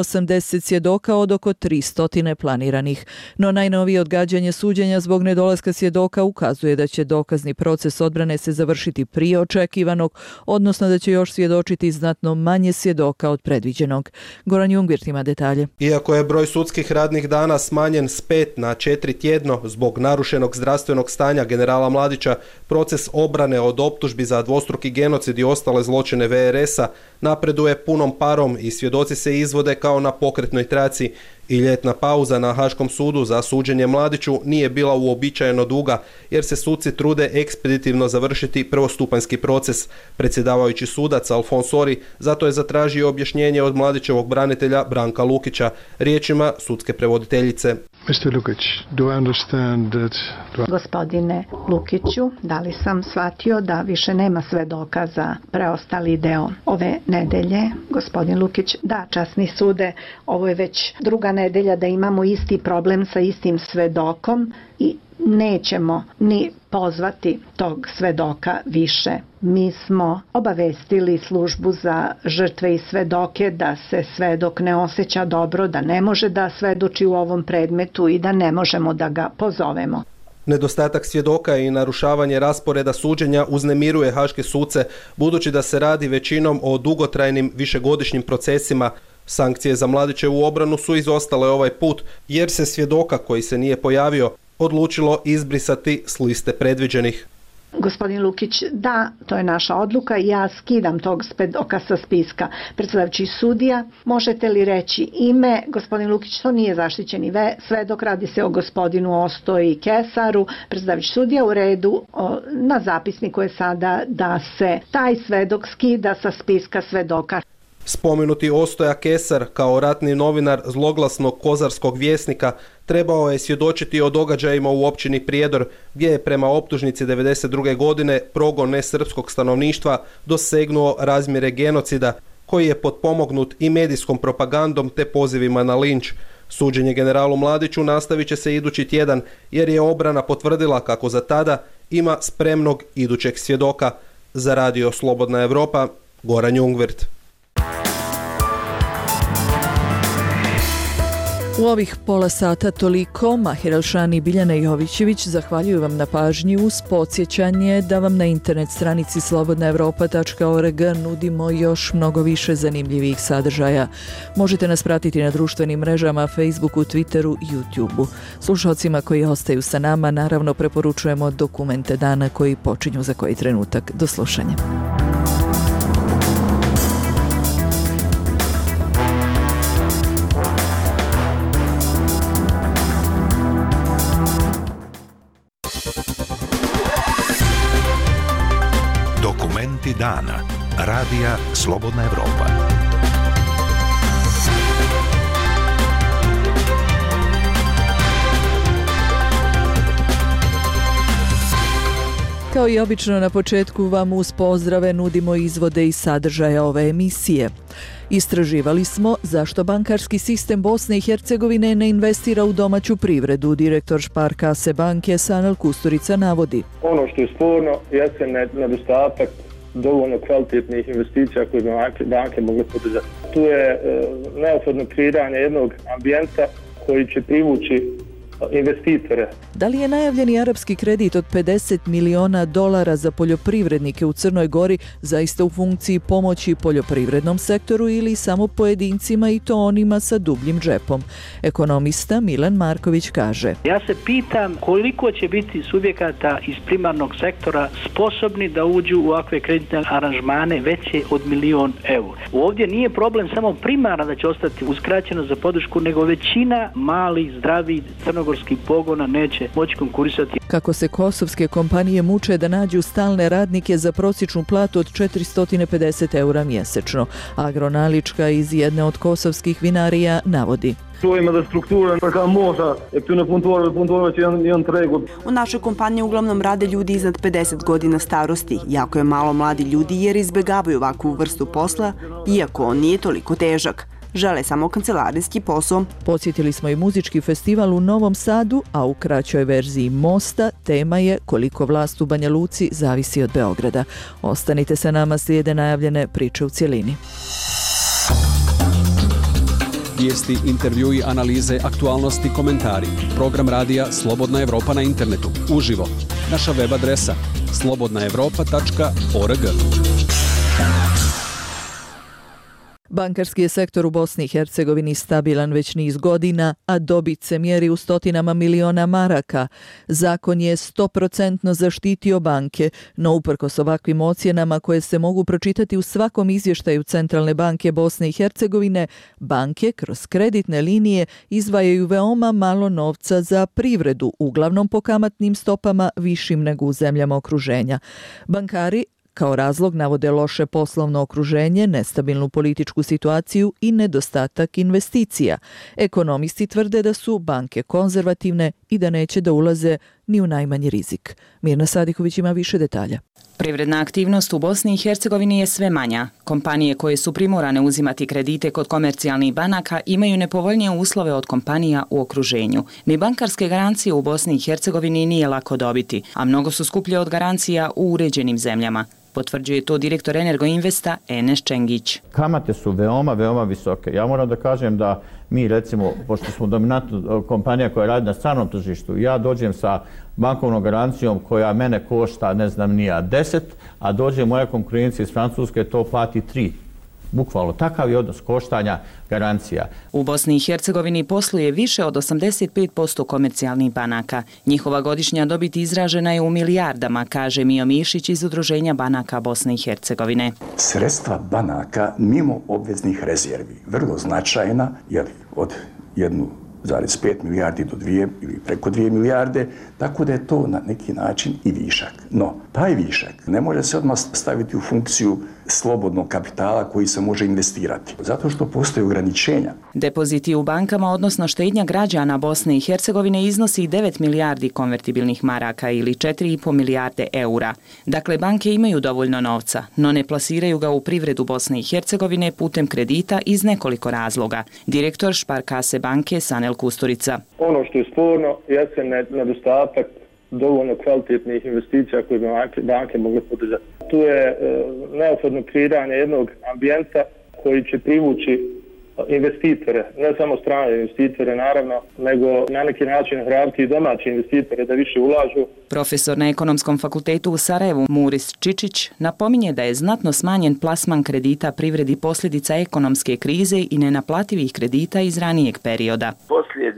180 svjedoka od oko 300 planiranih. No najnovije odgađanje suđenja zbog nedolaska svjedoka ukazuje da će dokazni proces odbrane se završiti prije očekivanog, odnosno da će još svjedočiti znatno manje svjedoka od predviđenog. Goran Jungwirth ima detalje. Iako je broj sudskih radnih dana smanjen s 5 na 4 tjedno zbog narušenog zdravstvenog stanja generala Mladića, proces obrane od optužbi za dvostruki genocid i ostale zločine VRS-a napreduje punom parom i svjedoci se izvode kao na pokretnoj traci. I ljetna pauza na Haškom sudu za suđenje Mladiću nije bila uobičajeno duga, jer se suci trude ekspeditivno završiti prvostupanjski proces. Predsjedavajući sudac Alfons Sori zato je zatražio objašnjenje od Mladićevog branitelja Branka Lukića, riječima sudske prevoditeljice. Mr. Lukić, do I understand that... Gospodine Lukiću, da li sam shvatio da više nema svedoka za preostali deo ove nedelje? Gospodin Lukić, da, časni sude, ovo je već druga nedelja da imamo isti problem sa istim svedokom i nećemo ni pozvati tog svedoka više. Mi smo obavestili službu za žrtve i svedoke da se svedok ne osjeća dobro, da ne može da svedoči u ovom predmetu i da ne možemo da ga pozovemo. Nedostatak svjedoka i narušavanje rasporeda suđenja uznemiruje haške suce, budući da se radi većinom o dugotrajnim višegodišnjim procesima. Sankcije za Mladićevu obranu su izostale ovaj put, jer se svjedoka koji se nije pojavio odlučilo izbrisati s liste predviđenih. Gospodin Lukić, da, to je naša odluka i ja skidam tog svedoka sa spiska. Predsjedavajući sudija, možete li reći ime? Gospodin Lukić, to nije zaštićeni svedok, radi se o gospodinu Ostoji Kesaru. Predsjedavajući sudija, u redu, na zapisniku je sada da se taj svedok skida sa spiska svedoka. Spomenuti Ostoja Kesar kao ratni novinar zloglasnog Kozarskog vjesnika trebao je svjedočiti o događajima u općini Prijedor, gdje je prema optužnici 1992. godine progon nesrpskog stanovništva dosegnuo razmjere genocida, koji je potpomognut i medijskom propagandom te pozivima na linč. Suđenje generalu Mladiću nastavit će se idući tjedan jer je obrana potvrdila kako za tada ima spremnog idućeg svjedoka. Za radio Slobodna Evropa, Goran Jungwirth. U ovih pola sata toliko. Mahir Elšani i Biljana Jovićević zahvaljuju vam na pažnji uz podsjećanje da vam na internet stranici slobodnaevropa.org nudimo još mnogo više zanimljivih sadržaja. Možete nas pratiti na društvenim mrežama, Facebooku, Twitteru i YouTubeu. Slušalcima koji ostaju sa nama naravno preporučujemo dokumente dana koji počinju za koji trenutak. Do slušanja. Dokumenti dana. Radija Slobodna Evropa. Kao i obično na početku vam uz pozdrave nudimo izvode i sadržaja ove emisije. Istraživali smo zašto bankarski sistem Bosne i Hercegovine ne investira u domaću privredu. Direktor Sparkasse banke Sanel Kusturica navodi. Ono što je sporno jeste nedostatak dovoljno kvalitetnih investicija koje bi banke mogle poduzeti. Tu je neophodno kreiranje jednog ambijenta koji će privući investitore. Da li je najavljeni arapski kredit od $50 miliona za poljoprivrednike u Crnoj Gori zaista u funkciji pomoći poljoprivrednom sektoru ili samo pojedincima i to onima sa dubljim džepom? Ekonomista Milan Marković kaže. Ja se pitam koliko će biti subjekata iz primarnog sektora sposobni da uđu u ovakve kreditne aranžmane veće od €1.000.000. Ovdje nije problem samo primarna da će ostati uskraćena za podršku, nego većina malih, zdravih crnogorskih pogona neće moći konkurisati. Kako se kosovske kompanije muče da nađu stalne radnike za prosječnu platu od €450 mjesečno. Agronalička iz jedne od kosovskih vinarija navodi. U našoj kompaniji uglavnom rade ljudi iznad 50 godina starosti. Jako je malo mladi ljudi jer izbjegavaju ovakvu vrstu posla, iako on nije toliko težak. Žele samo kancelarijski posao. Podsjetili smo i muzički festival u Novom Sadu, a u kraćoj verziji Mosta tema je koliko vlast u Banja Luci zavisi od Beograda. Ostanite sa nama, slijede najavljene priče u cjelini. Vijesti, intervjui, analize, aktualnosti, komentari. Program radija Slobodna Evropa na internetu. Uživo. Naša web adresa slobodnaevropa.org. Bankarski je sektor u Bosni i Hercegovini stabilan već niz godina, a dobit se mjeri u stotinama miliona maraka. Zakon je 100% zaštitio banke, no uprkos ovakvim ocjenama koje se mogu pročitati u svakom izvještaju Centralne banke Bosne i Hercegovine, banke kroz kreditne linije izdvajaju veoma malo novca za privredu, uglavnom po kamatnim stopama višim nego u zemljama okruženja. Bankari kao razlog navode loše poslovno okruženje, nestabilnu političku situaciju i nedostatak investicija. Ekonomisti tvrde da su banke konzervativne i da neće da ulaze ni u najmanji rizik. Mirna Sadiković ima više detalja. Privredna aktivnost u Bosni i Hercegovini je sve manja. Kompanije koje su primorane uzimati kredite kod komercijalnih banaka imaju nepovoljnije uslove od kompanija u okruženju. Ni bankarske garancije u Bosni i Hercegovini nije lako dobiti, a mnogo su skuplje od garancija u uređenim zemljama. Potvrđuje to direktor Energoinvesta Enes Čengić. Kamate su veoma visoke. Ja moram da kažem da mi recimo, pošto smo dominantna kompanija koja radi na stranom tržištu, ja dođem sa bankovnom garancijom koja mene košta, ne znam nija, 10, a dođe moja konkurencija iz Francuske, to plati 3. Bukvalno, takav je odnos koštanja garancija. U Bosni i Hercegovini posluje više od 85% komercijalnih banaka. Njihova godišnja dobit izražena je u milijardama, kaže Mio Mišić iz Udruženja banaka Bosne i Hercegovine. Sredstva banaka mimo obveznih rezervi, vrlo značajna, jer od 1,5 milijardi do 2 ili preko 2 milijarde, tako da je to na neki način i višak. No, taj višak ne može se odmah staviti u funkciju slobodnog kapitala koji se može investirati. Zato što postoje ograničenja. Depoziti u bankama, odnosno štednja građana Bosne i Hercegovine, iznosi 9 milijardi konvertibilnih maraka ili 4,5 milijarde eura. Dakle, banke imaju dovoljno novca, no ne plasiraju ga u privredu Bosne i Hercegovine putem kredita iz nekoliko razloga. Direktor Sparkasse banke Sanel Kusturica. Ono što je sporno jeste nedostatak dovoljno kvalitetnih investicija koje bi banke mogle podržati. Tu je neophodno kreiranje jednog ambijenta koji će privući investitore, ne samo strane investitore naravno, nego na neki način ohrabriti i domaće investitore da više ulažu. Profesor na Ekonomskom fakultetu u Sarajevu Muris Čičić napominje da je znatno smanjen plasman kredita privredi posljedica ekonomske krize i nenaplativih kredita iz ranijeg perioda. Poslije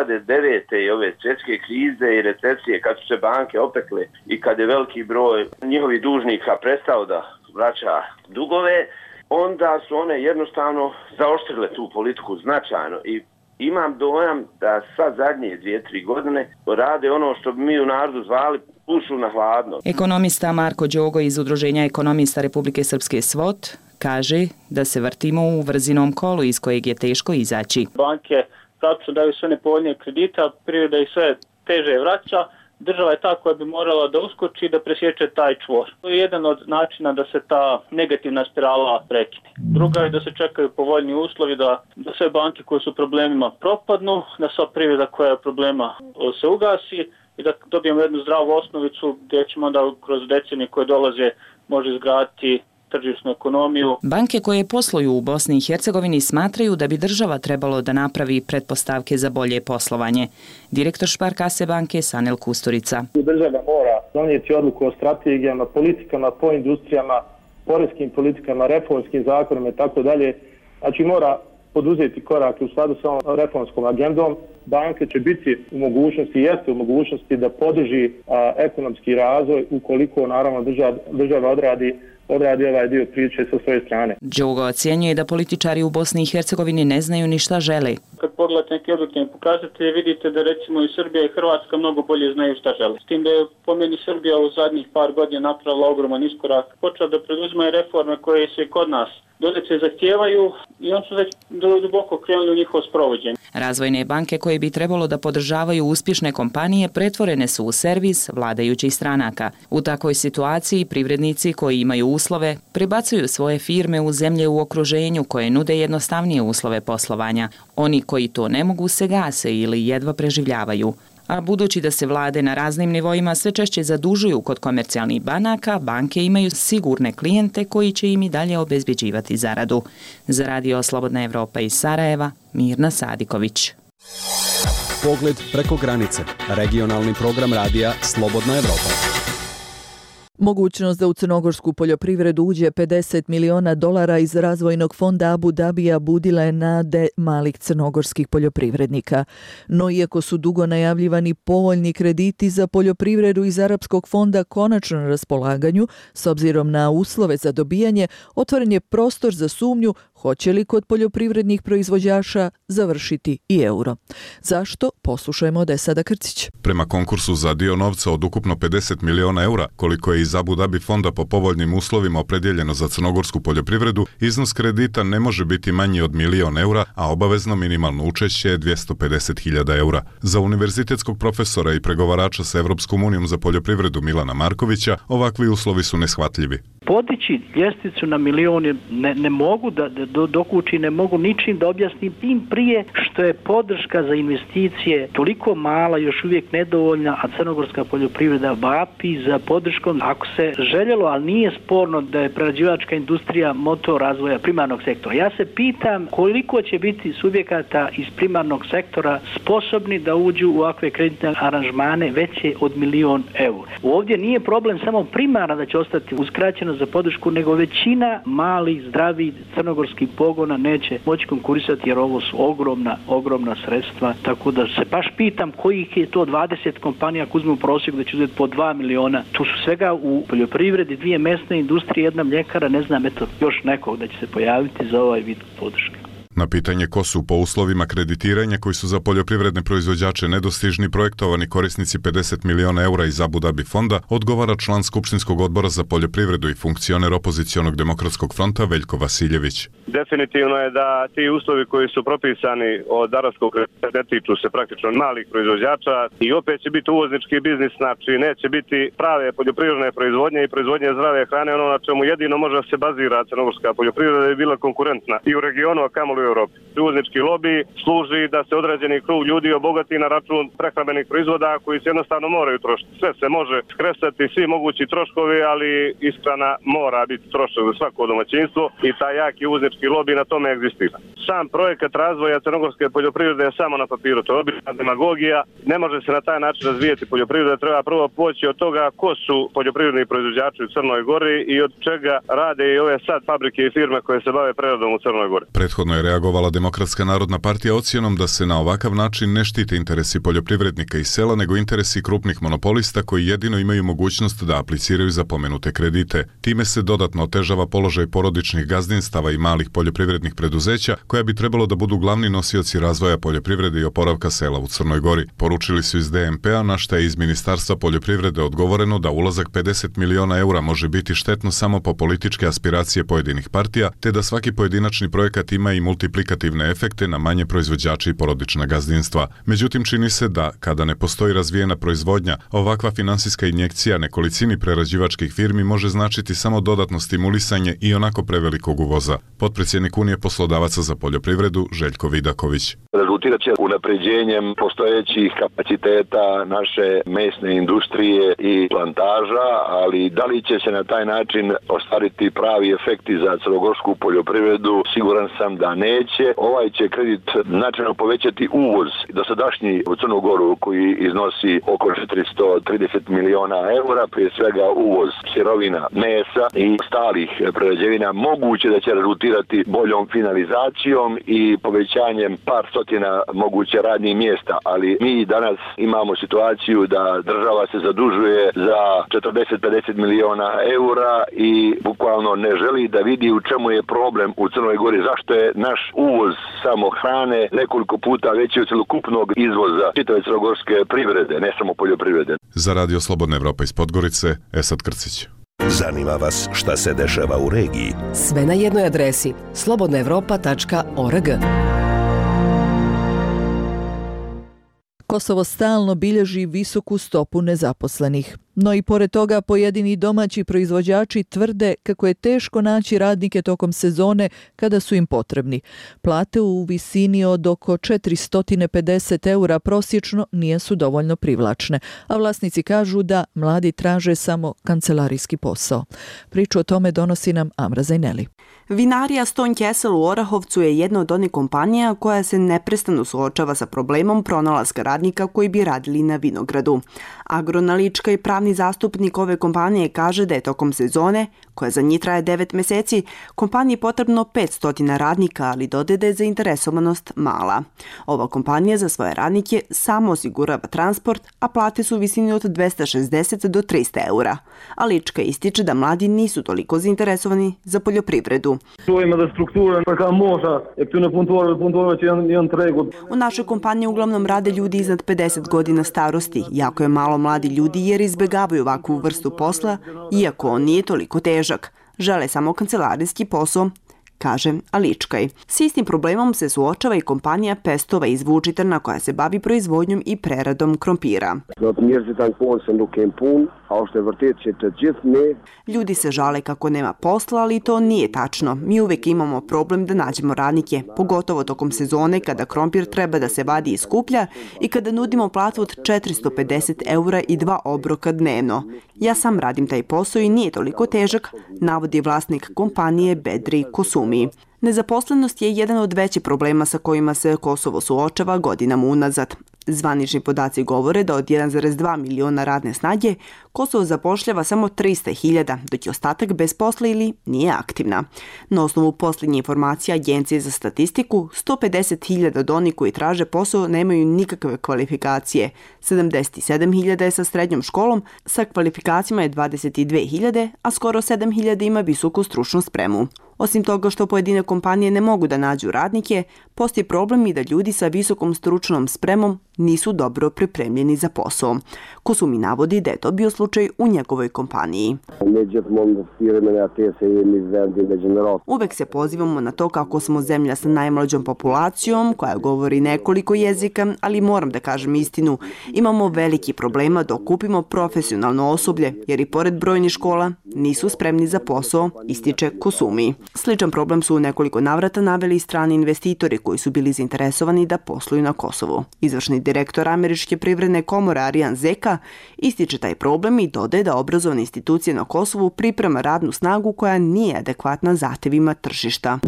2009. i ove svjetske krize i recesije, kad su se banke opekle i kad je veliki broj njihovih dužnika prestao da vraća dugove, onda su one jednostavno zaoštrile tu politiku značajno i imam dojam da sad zadnje 2-3 godine rade ono što bi mi u narodu zvali pušu na hladno. Ekonomista Marko Đogo iz Udruženja ekonomista Republike Srpske SVOT kaže da se vrtimo u vrzinom kolu iz kojeg je teško izaći. Banke praktično daju sve nepovoljnije kredita, privreda ih sve teže vraća. Država je ta koja bi morala da uskoči i da presječe taj čvor. To je jedan od načina da se ta negativna spirala prekine. Druga je da se čekaju povoljni uslovi, da sve banke koje su u problemima propadnu, da sva privreda koja je problema se ugasi i da dobijemo jednu zdravu osnovicu gdje ćemo da kroz decenije koje dolaze može izgraditi tržišnu ekonomiju. Banke koje posluju u Bosni i Hercegovini smatraju da bi država trebalo da napravi pretpostavke za bolje poslovanje. Direktor Sparkasse banke Sanel Kusturica. Država mora donijeti odluku o strategijama, politikama, po industrijama, poreskim politikama, reformskim zakonima i tako dalje. Znači mora poduzeti korake u skladu sa ovom reformskom agendom. Banke će biti u mogućnosti, jeste u mogućnosti da podrži ekonomski razvoj ukoliko naravno država odradi ovaj dio priče sa svoje strane. Đogo ocjenjuje da političari u Bosni i Hercegovini ne znaju ni šta žele. Kad pogledate neke objektivne pokazatelje, vidite da recimo i Srbija i Hrvatska mnogo bolje znaju šta žele. S tim da je po meni Srbija u zadnjih par godina napravila ogroman iskorak. Počela da preduzimaju reforme koje se kod nas donekle zahtijevaju i on su već duboko krenuli u njihovo sprovođenje. Razvojne banke koje bi trebalo da podržavaju uspješne kompanije pretvorene su u servis vladajućih stranaka. U takvoj situaciji privrednici koji imaju uslove prebacuju svoje firme u zemlje u okruženju koje nude jednostavnije uslove poslovanja. Oni koji to ne mogu se gase ili jedva preživljavaju. A budući da se vlade na raznim nivoima sve češće zadužuju kod komercijalnih banaka, banke imaju sigurne klijente koji će im i dalje obezbeđivati zaradu. Za Radio Slobodna Evropa iz Sarajeva, Mirna Sadiković. Pogled preko granice. Regionalni program radija Slobodna Evropa. Mogućnost da u crnogorsku poljoprivredu uđe $50 miliona iz razvojnog fonda Abu Dabija budila je nade malih crnogorskih poljoprivrednika. No iako su dugo najavljivani povoljni krediti za poljoprivredu iz Arapskog fonda konačno na raspolaganju, s obzirom na uslove za dobijanje, otvoren je prostor za sumnju hoće li kod poljoprivrednih proizvođača završiti i euro. Zašto? Poslušajmo od Esada Krcić. Prema konkursu za dio novca od ukupno $50 miliona koliko je iz Abu Dhabi fonda po povoljnim uslovima opredjeljeno za crnogorsku poljoprivredu, iznos kredita ne može biti manji od €1.000.000, a obavezno minimalno učešće je €250.000. Za univerzitetskog profesora i pregovarača sa Evropskom unijom za poljoprivredu Milana Markovića ovakvi uslovi su neshvatljivi. Podići ljestvicu na milion ne mogu da dokući, ne mogu ničim da objasnim, tim prije što je podrška za investicije toliko mala, još uvijek nedovoljna, a crnogorska poljoprivreda vapi za podrškom. Ako se željelo, ali nije sporno da je prerađivačka industrija motor razvoja primarnog sektora. Ja se pitam koliko će biti subjekata iz primarnog sektora sposobni da uđu u ovakve kreditne aranžmane veće od €1.000.000. Ovdje nije problem samo primarna da će ostati uskraćena za podršku, nego većina malih, zdravih crnogorskih pogona neće moći konkurisati jer ovo su ogromna sredstva. Tako da se baš pitam kojih je to 20 kompanija ako uzmemo prosjek da će uzeti po $2 miliona. Tu su svega u poljoprivredi 2 mesne industrije, 1 mljekara, ne znam, još nekog da će se pojaviti za ovaj vid podrške. Na pitanje ko su po uslovima kreditiranja koji su za poljoprivredne proizvođače nedostižni projektovani korisnici 50 miliona eura iz Abu Dhabi fonda, odgovara član Skupštinskog odbora za poljoprivredu i funkcioner opozicionog demokratskog fronta Veljko Vasiljević. Definitivno je da ti uslovi koji su propisani od arapskog kredita ne tiču se praktično malih proizvođača i opet će biti uvoznički biznis, znači neće biti prave poljoprivredne proizvodnje i proizvodnje zdrave hrane, ono na čemu jedino može se bazira crnogorska poljoprivreda da je bila konkurentna i u regionu, a kamoli u Evropi. Uvoznički lobi služi da se određeni krug ljudi obogati na račun prehrambenih proizvoda koji se jednostavno moraju trošiti. Sve se može skresati, svi mogući troškovi, ali ishrana mora biti trošak za svako domaćinstvo i taj jaki uvoznički lobi na tome egzistira. Sam projekat razvoja crnogorske poljoprivrede je samo na papiru, to je obična demagogija. Ne može se na taj način razvijeti poljoprivreda, treba prvo poći od toga ko su poljoprivredni proizvođači u Crnoj Gori i od čega rade i ove sad fabrike i firme koje se bave preradom u Crnoj Gori. Prethodno je reagovala Demokratska narodna partija ocjenom da se na ovakav način ne štite interesi poljoprivrednika iz sela, nego interesi krupnih monopolista koji jedino imaju mogućnost da apliciraju za pomenute kredite. Time se dodatno otežava položaj porodičnih gazdinstava i malih poljoprivrednih preduzeća, koja bi trebalo da budu glavni nosioci razvoja poljoprivrede i oporavka sela u Crnoj Gori. Poručili su iz DMP-a, na šta je iz Ministarstva poljoprivrede odgovoreno da ulazak 50 miliona eura može biti štetno samo po političke aspiracije pojedinih partija, te da svaki pojedinačni projekat ima i multiplikativne efekte na manje proizvođače i porodična gazdinstva. Međutim, čini se da, kada ne postoji razvijena proizvodnja, ovakva finansijska injekcija nekolicini prerađivačkih firmi može značiti samo dodatno stimulisanje i onako prevelikog uvoza. Potpredsjednik Unije poslodavaca za poljoprivredu Željko Vidaković. Rezultirat će unapređenjem postojećih kapaciteta naše mesne industrije i plantaža, ali da li će se na taj način ostvariti pravi efekti za crnogorsku poljoprivredu, siguran sam da neće. Ovaj će kredit značajno povećati uvoz dosadašnji u Crnu Goru koji iznosi oko 430 miliona eura, prije svega uvoz sirovina, mesa i stalih prerađevina, moguće da će rezultirati boljom finalizacijom i povećanjem par stotina moguće radnih mjesta, ali mi danas imamo situaciju da država se zadužuje za 40-50 miliona eura i bukvalno ne želi da vidi u čemu je problem u Crnoj Gori, zašto je naš uvoz samo hrane nekoliko puta veći od celokupnog izvoza čitave crnogorske privrede, ne samo poljoprivrede. Za Radio Slobodna Evropa iz Podgorice, Esad Krcić. Zanima vas šta se dešava u regiji? Sve na jednoj adresi slobodnaevropa.org. Kosovo stalno bilježi visoku stopu nezaposlenih. No i pored toga pojedini domaći proizvođači tvrde kako je teško naći radnike tokom sezone kada su im potrebni. Plate u visini od oko 450 eura prosječno nisu dovoljno privlačne, a vlasnici kažu da mladi traže samo kancelarijski posao. Priču o tome donosi nam Amra Zajneli. Vinarija Stone Castle u Orahovcu je jedna od onih kompanija koja se neprestano suočava sa problemom pronalaska radnika koji bi radili na vinogradu. Agronalička i pravni zastupnik ove kompanije kaže da je tokom sezone, koja za njih traje 9 meseci, kompaniji potrebno 500 radnika, ali dodaje da je zainteresovanost mala. Ova kompanija za svoje radnike samo osigurava transport, a plate su u visini od 260 do 300 eura. A Lička ističe da mladi nisu toliko zainteresovani za poljoprivredu. U našoj kompaniji uglavnom rade ljudi iznad 50 godina starosti. Jako je malo mladi ljudi jer izbegavaju ovakvu vrstu posla, iako on nije toliko težak. Žele samo kancelarijski posao, kaže Aličkaj. S istim problemom se suočava i kompanija Pestova iz Vučitrna koja se bavi proizvodnjom i preradom krompira. Ljudi se žale kako nema posla, ali to nije tačno. Mi uvek imamo problem da nađemo radnike, pogotovo tokom sezone kada krompir treba da se vadi iz kuplja i kada nudimo platu od 450 eura i 2 obroka dnevno. Ja sam radim taj posao i nije toliko težak, navodi vlasnik kompanije Bedri Kosumi. Nezaposlenost je jedan od većih problema sa kojima se Kosovo suočava godinama unazad. Zvanični podaci govore da od 1,2 miliona radne snage Kosovo zapošljava samo 300.000, dok je ostatak bez posla ili nije aktivna. Na osnovu posljednje informacije Agencije za statistiku, 150.000 od onih koji traže posao nemaju nikakve kvalifikacije. 77.000 je sa srednjom školom, sa kvalifikacijama je 22.000, a skoro 7.000 ima visoku stručnu spremu. Osim toga što pojedine kompanije ne mogu da nađu radnike, postoji problem i da ljudi sa visokom stručnom spremom nisu dobro pripremljeni za posao. Kusumi navodi da je to bio slučaj u njegovoj kompaniji. Uvek se pozivamo na to kako smo zemlja sa najmlađom populacijom koja govori nekoliko jezika, ali moram da kažem istinu, imamo veliki problema da okupimo profesionalno osoblje, jer i pored brojnih škola nisu spremni za posao, ističe Kusumi. Sličan problem su u nekoliko navrata naveli i strani investitori koji su bili zainteresovani da posluju na Kosovu. Izvršni direktor Američke privredne komore Arijan Zeka ističe taj problem i dodaje da obrazovne institucije na Kosovu priprema radnu snagu koja nije adekvatna zahtevima tržišta.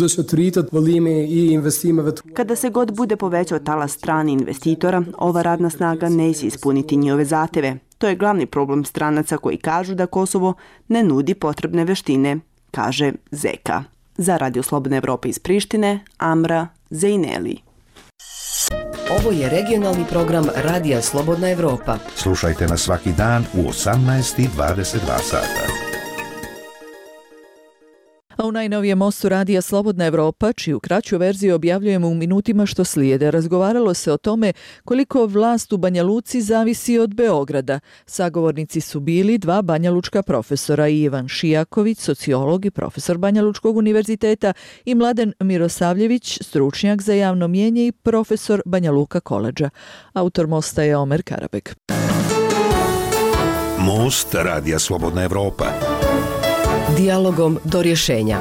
Kada se god bude povećao talas strani investitora, ova radna snaga neće ispuniti njihove zahteve. To je glavni problem stranaca koji kažu da Kosovo ne nudi potrebne veštine, kaže Zeka. Za Radio Slobodne Evrope iz Prištine, Amra Zejneli. Ovo je regionalni program Radija Slobodna Evropa. Slušajte nas svaki dan u 18:22 sata. A u najnovijem mostu Radija Slobodna Evropa, čiju kraću verziju objavljujemo u minutima što slijede, razgovaralo se o tome koliko vlast u Banja Luci zavisi od Beograda. Sagovornici su bili dva banjalučka profesora, Ivan Šijaković, sociolog i profesor Banjalučkog univerziteta, i Mladen Mirosavljević, stručnjak za javno mnijenje i profesor Banja Luka koledža. Autor mosta je Omer Karabek. Most Radija Slobodna Evropa. Dijalogom do rješenja.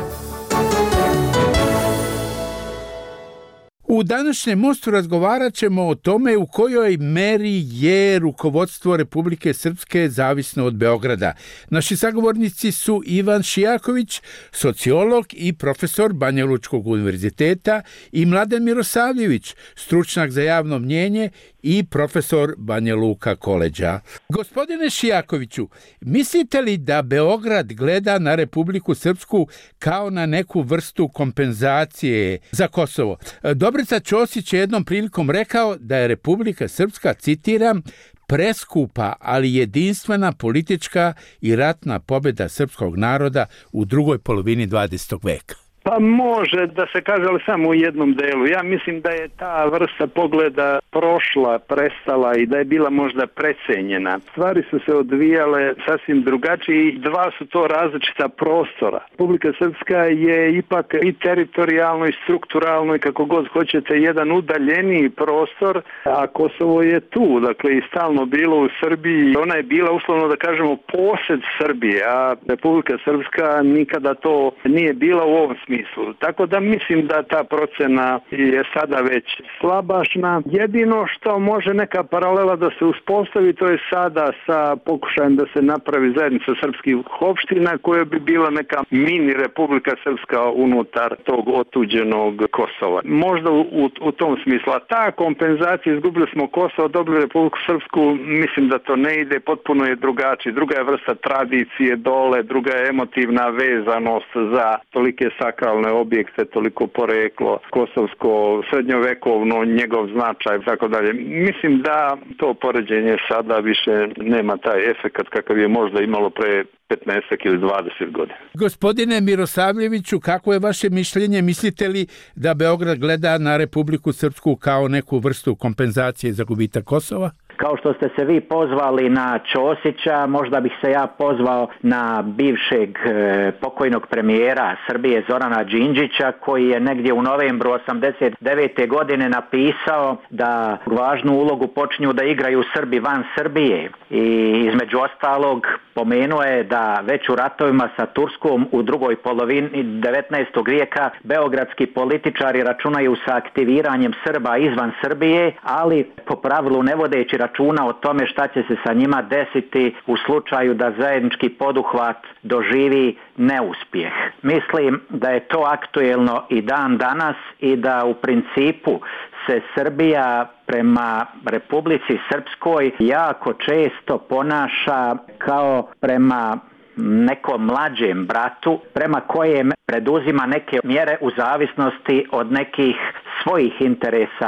U današnjem mostu razgovarat ćemo o tome u kojoj meri je rukovodstvo Republike Srpske zavisno od Beograda. Naši sagovornici su Ivan Šijaković, sociolog i profesor Banjalučkog univerziteta, i Mladen Mirosavljević, stručnjak za javno mnijenje i profesor Banja Luka koledža. Gospodine Šijakoviću, mislite li da Beograd gleda na Republiku Srpsku kao na neku vrstu kompenzacije za Kosovo? Dobrica Ćosić je jednom prilikom rekao da je Republika Srpska, citiram, preskupa, ali jedinstvena politička i ratna pobjeda srpskog naroda u drugoj polovini 20. veka. Pa može da se kaže, ali samo u jednom delu. Ja mislim da je ta vrsta pogleda prošla, prestala i da je bila možda precenjena. Stvari su se odvijale sasvim drugačije i dva su to različita prostora. Republika Srpska je ipak i teritorijalno i strukturalno i kako god hoćete jedan udaljeniji prostor, a Kosovo je tu, dakle i stalno bilo u Srbiji. Ona je bila, uslovno da kažemo, posed Srbije, a Republika Srpska nikada to nije bila u ovom smislu. Tako da mislim da ta procena je sada već slabašna. Jedino što može neka paralela da se uspostavi, to je sada sa pokušajem da se napravi zajednica srpskih opština koja bi bila neka mini Republika Srpska unutar tog otuđenog Kosova. Možda u tom smislu. A ta kompenzacija, izgubili smo Kosovo, dobili Republiku Srpsku, mislim da to ne ide, potpuno je drugačije. Druga je vrsta tradicije dole, druga je emotivna vezanost za tolike sakralne objekte, toliko poreklo, kosovsko, srednjovekovno, njegov značaj, tako dalje. Mislim da to poređenje sada više nema taj efekat kakav je možda imalo pre 15 ili 20 godina. Gospodine Mirosavljeviću, kako je vaše mišljenje? Mislite li da Beograd gleda na Republiku Srpsku kao neku vrstu kompenzacije za gubitak Kosova? Kao što ste se vi pozvali na Ćosića, možda bih se ja pozvao na bivšeg pokojnog premijera Srbije Zorana Đinđića, koji je negdje u novembru 1989. godine napisao da važnu ulogu počinju da igraju Srbi van Srbije. I između ostalog pomenuo je da već u ratovima sa Turskom u drugoj polovini 19. vijeka beogradski političari računaju sa aktiviranjem Srba izvan Srbije, ali po pravilu ne vodeći računa o tome šta će se sa njima desiti u slučaju da zajednički poduhvat doživi neuspjeh. Mislim da je to aktuelno i dan danas i da u principu se Srbija prema Republici Srpskoj jako često ponaša kao prema nekom mlađem bratu, prema kojem preduzima neke mjere u zavisnosti od nekih svojih interesa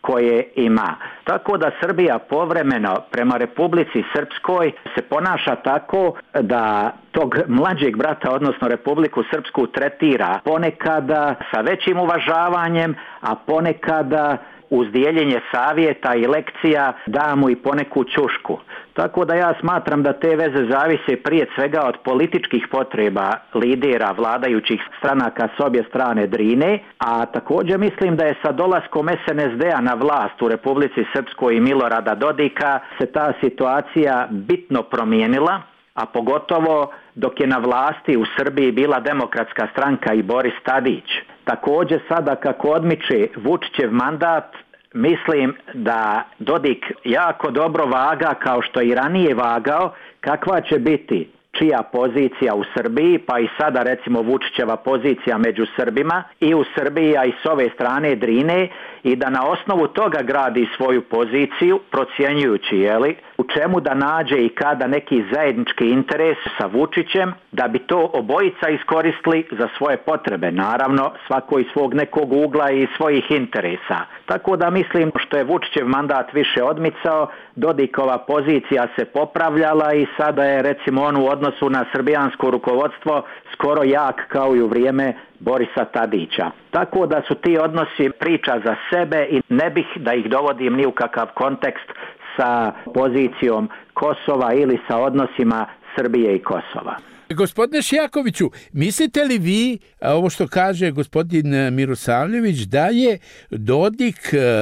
koje ima. Tako da Srbija povremeno prema Republici Srpskoj se ponaša tako da tog mlađeg brata, odnosno Republiku Srpsku, tretira ponekada sa većim uvažavanjem, a ponekada uz dijeljenje savjeta i lekcija da mu i poneku ćušku. Tako da ja smatram da te veze zavise prije svega od političkih potreba lidera vladajućih stranaka s obje strane Drine, a također mislim da je sa dolaskom SNSD-a na vlast u Republici Srpskoj i Milorada Dodika se ta situacija bitno promijenila, a pogotovo dok je na vlasti u Srbiji bila Demokratska stranka i Boris Tadić. Također sada kako odmiče Vučićev mandat, mislim da Dodik jako dobro vaga, kao što i ranije vagao, kakva će biti čija pozicija u Srbiji, pa i sada recimo Vučićeva pozicija među Srbima i u Srbiji, a i s ove strane Drine, i da na osnovu toga gradi svoju poziciju, procjenjujući u čemu da nađe i kada neki zajednički interes sa Vučićem, da bi to obojica iskoristili za svoje potrebe. Naravno, svako iz svog nekog ugla i svojih interesa. Tako da mislim što je Vučićev mandat više odmicao, Dodikova pozicija se popravljala i sada je recimo on u odnosu na srbijansko rukovodstvo skoro jak kao i u vrijeme Borisa Tadića. Tako da su ti odnosi priča za sebe i ne bih da ih dovodim ni u kakav kontekst sa pozicijom Kosova ili sa odnosima Srbije i Kosova. Gospodine Šijakoviću, mislite li vi, ovo što kaže gospodin Mirosavljević, da je Dodik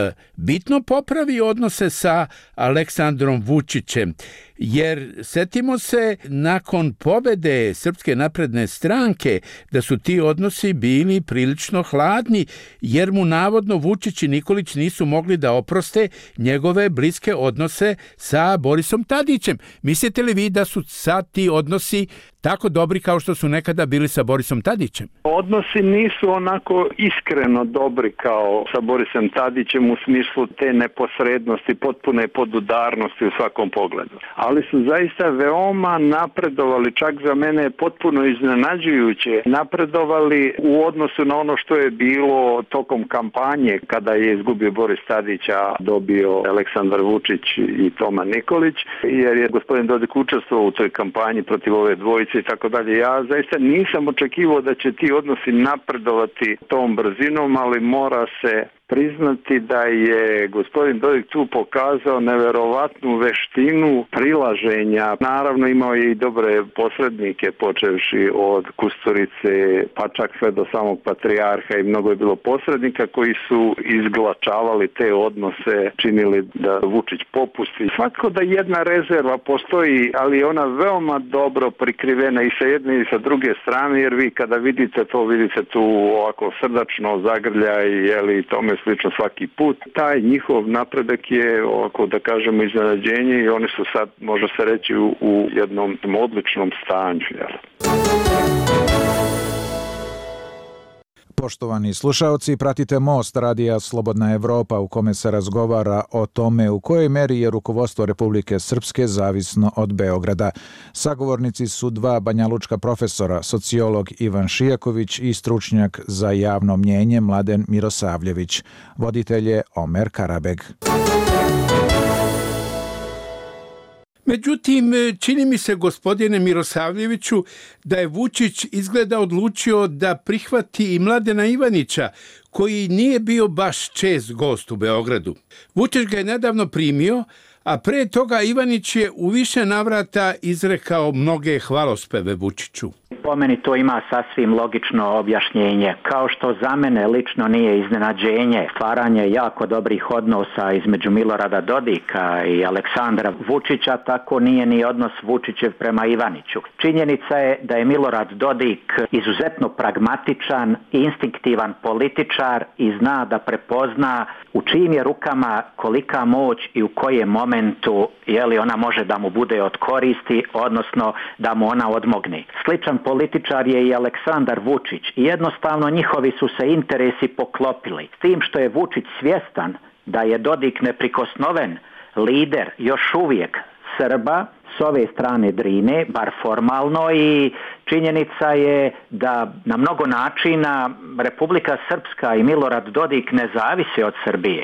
bitno popravi odnose sa Aleksandrom Vučićem? Jer setimo se nakon pobede Srpske napredne stranke da su ti odnosi bili prilično hladni, jer mu navodno Vučić i Nikolić nisu mogli da oproste njegove bliske odnose sa Borisom Tadićem. Mislite li vi da su sad ti odnosi tako dobri kao što su nekada bili sa Borisom Tadićem? Odnosi nisu onako iskreno dobri kao sa Borisom Tadićem u smislu te neposrednosti, potpune podudarnosti u svakom pogledu. Ali su zaista veoma napredovali, čak za mene potpuno iznenađujuće napredovali u odnosu na ono što je bilo tokom kampanje kada je izgubio Boris Tadić, a dobio Aleksandar Vučić i Toma Nikolić, jer je gospodin Dodik učestvovao u toj kampanji protiv ove dvojice i tako dalje. Ja zaista nisam očekivao da će ti odnosi napredovati tom brzinom, ali mora se priznati da je gospodin Dodik tu pokazao neverovatnu veštinu prilaženja. Naravno imao je i dobre posrednike, počevši od Kusturice pa čak sve do samog patrijarha, i mnogo je bilo posrednika koji su izglačavali te odnose, činili da Vučić popusti. Svako da jedna rezerva postoji, ali je ona veoma dobro prikrivena i sa jedne i sa druge strane, jer vi kada vidite to, vidite tu ovako srdačno zagrljaj i tome slično svaki put. Taj njihov napredak je, ovako da kažemo, iznenađenje i oni su sad, može se reći, u jednom odličnom stanju. Poštovani slušaoci, pratite Most radija Slobodna Evropa u kome se razgovara o tome u kojoj meri je rukovodstvo Republike Srpske zavisno od Beograda. Sagovornici su dva banjalučka profesora, sociolog Ivan Šijaković i stručnjak za javno mnjenje Mladen Mirosavljević. Voditelj je Omer Karabeg. Međutim, čini mi se, gospodine Mirosavljeviću, da je Vučić izgleda odlučio da prihvati i Mladena Ivanića, koji nije bio baš čest gost u Beogradu. Vučić ga je nedavno primio, a pre toga Ivanić je u više navrata izrekao mnoge hvalospeve Vučiću. Po meni to ima sasvim logično objašnjenje. Kao što za mene lično nije iznenađenje stvaranje jako dobrih odnosa između Milorada Dodika i Aleksandra Vučića, tako nije ni odnos Vučićev prema Ivaniću. Činjenica je da je Milorad Dodik izuzetno pragmatičan, instinktivan političar i zna da prepozna u čijim je rukama kolika moć i u kojem momentu ona može da mu bude od koristi, odnosno da mu ona odmogne. Sličan političar je i Aleksandar Vučić i jednostavno njihovi su se interesi poklopili. S tim što je Vučić svjestan da je Dodik neprikosnoven lider još uvijek Srba s ove strane Drine, bar formalno, i činjenica je da na mnogo načina Republika Srpska i Milorad Dodik ne zavise od Srbije.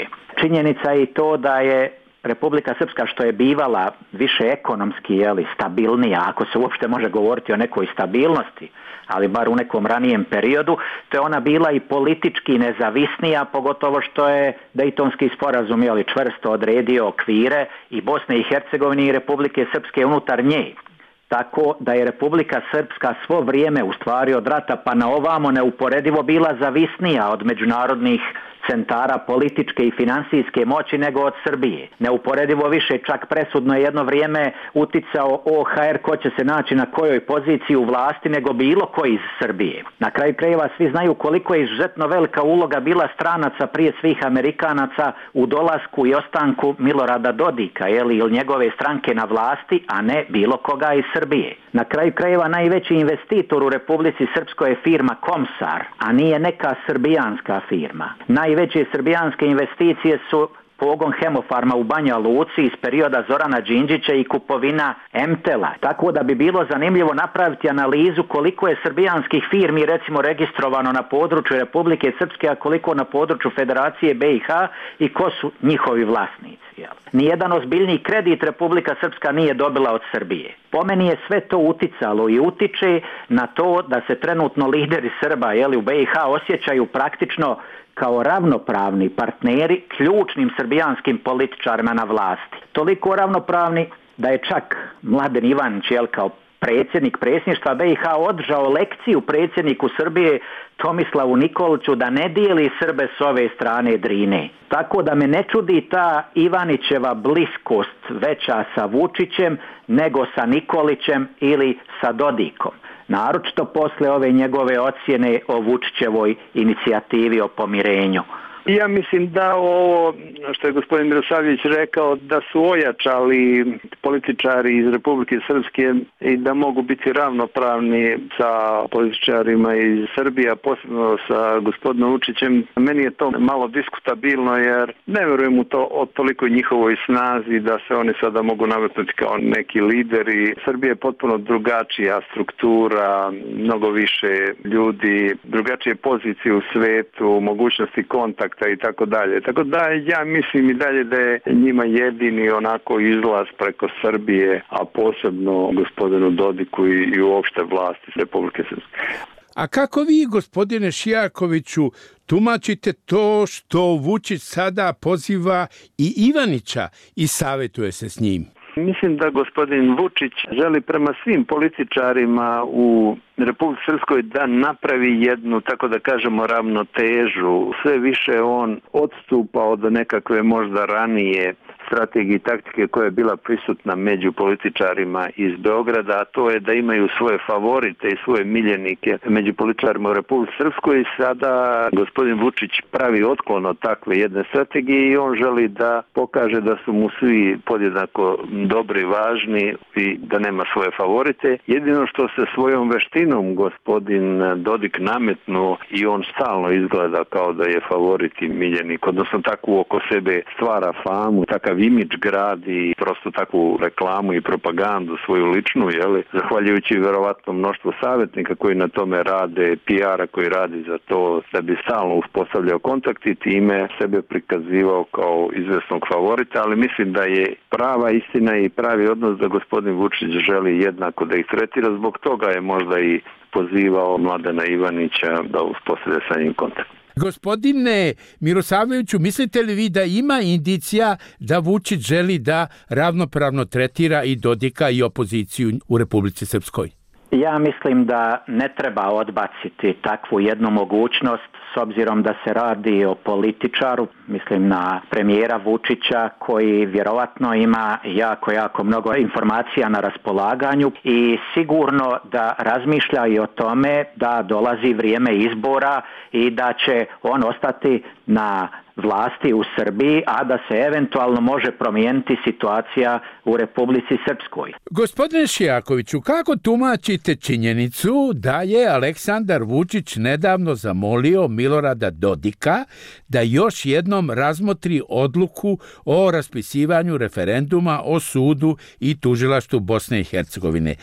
činjenica je i to da je Republika Srpska, što je bivala više ekonomski stabilnija, ako se uopšte može govoriti o nekoj stabilnosti, ali bar u nekom ranijem periodu, to je ona bila i politički nezavisnija, pogotovo što je Dejtonski sporazum čvrsto odredio okvire i Bosne i Hercegovine i Republike Srpske unutar nje. Tako da je Republika Srpska svo vrijeme u stvari od rata pa na ovamo neuporedivo bila zavisnija od međunarodnih centara političke i financijske moći nego od Srbije. Neuporedivo više, čak presudno je jedno vrijeme uticao OHR ko će se naći na kojoj poziciji u vlasti nego bilo koji iz Srbije. Na kraju krajeva svi znaju koliko je izuzetno velika uloga bila stranaca, prije svih Amerikanaca, u dolasku i ostanku Milorada Dodika ili njegove stranke na vlasti, a ne bilo koga iz Srbije. Na kraju krajeva najveći investitor u Republici Srpskoj je firma Komsar, a nije neka srbijanska firma. Najveće srbijanske investicije su pogon Hemofarma u Banja Luci iz perioda Zorana Đinđića i kupovina Emtela. Tako da bi bilo zanimljivo napraviti analizu koliko je srbijanskih firmi recimo registrovano na području Republike Srpske, a koliko na području Federacije BiH i ko su njihovi vlasnici. Nijedan ozbiljniji kredit Republika Srpska nije dobila od Srbije. Po meni je sve to uticalo i utiče na to da se trenutno lideri Srba u BiH osjećaju praktično kao ravnopravni partneri ključnim srbijanskim političarima na vlasti. Toliko ravnopravni da je čak Mladen Ivanić kao predsjednik predsjedništva BiH održao lekciju predsjedniku Srbije Tomislavu Nikoliću da ne dijeli Srbe s ove strane Drine. Tako da me ne čudi ta Ivanićeva bliskost veća sa Vučićem nego sa Nikolićem ili sa Dodikom. Naročito posle ove njegove ocjene o Vučićevoj inicijativi o pomirenju. Ja mislim da ovo što je gospodin Mirosavljević rekao, da su ojačali političari iz Republike Srpske i da mogu biti ravnopravni sa političarima iz Srbije, posebno sa gospodinom Vučićem. Meni je to malo diskutabilno jer ne verujem u to o toliko njihovoj snazi da se oni sada mogu nametnuti kao neki lideri. Srbija je potpuno drugačija struktura, mnogo više ljudi, drugačije pozicije u svetu, mogućnosti kontakta i tako dalje. Tako da ja mislim i dalje da je njima jedini onako izlaz preko Srbije, a posebno gospodinu Dodiku i uopšte vlasti Republike Srpske. A kako vi, gospodine Šijakoviću, tumačite to što Vučić sada poziva i Ivanića i savjetuje se s njim? Mislim da gospodin Vučić želi prema svim političarima u Republici Srpskoj da napravi jednu, tako da kažemo, ravnotežu. Sve više on odstupa od nekakve možda ranije strategije i taktike koja je bila prisutna među političarima iz Beograda, a to je da imaju svoje favorite i svoje miljenike među političarima u Republici Srpskoj. I sada gospodin Vučić pravi otklon od takve jedne strategije i on želi da pokaže da su mu svi podjednako dobri, važni i da nema svoje favorite. Jedino što se svojom veštinom gospodin Dodik nametnuo i on stalno izgleda kao da je favorit i miljenik, odnosno takvu oko sebe stvara famu, takav imidž gradi, prosto takvu reklamu i propagandu svoju ličnu, zahvaljujući verovatno mnoštvo savjetnika koji na tome rade, PR-a koji radi za to, da bi stalno uspostavljao kontakt i time sebe prikazivao kao izvesnog favorita, ali mislim da je prava istina i pravi odnos da gospodin Vučić želi jednako da ih tretira, zbog toga je možda i pozivao Mladena Ivanića da uspostavlja sa njim kontakt. Gospodine Mirosavljeviću, mislite li vi da ima indicija da Vučić želi da ravnopravno tretira i Dodika i opoziciju u Republici Srpskoj? Ja mislim da ne treba odbaciti takvu jednu mogućnost s obzirom da se radi o političaru, mislim na premijera Vučića koji vjerovatno ima jako mnogo informacija na raspolaganju i sigurno da razmišlja i o tome da dolazi vrijeme izbora i da će on ostati na vlasti u Srbiji, a da se eventualno može promijeniti situacija u Republici Srpskoj. Gospodine Šijakoviću, kako tumačite činjenicu da je Aleksandar Vučić nedavno zamolio Milorada Dodika da još jednom razmotri odluku o raspisivanju referenduma o sudu i tužilaštvu Bosne i Hercegovine?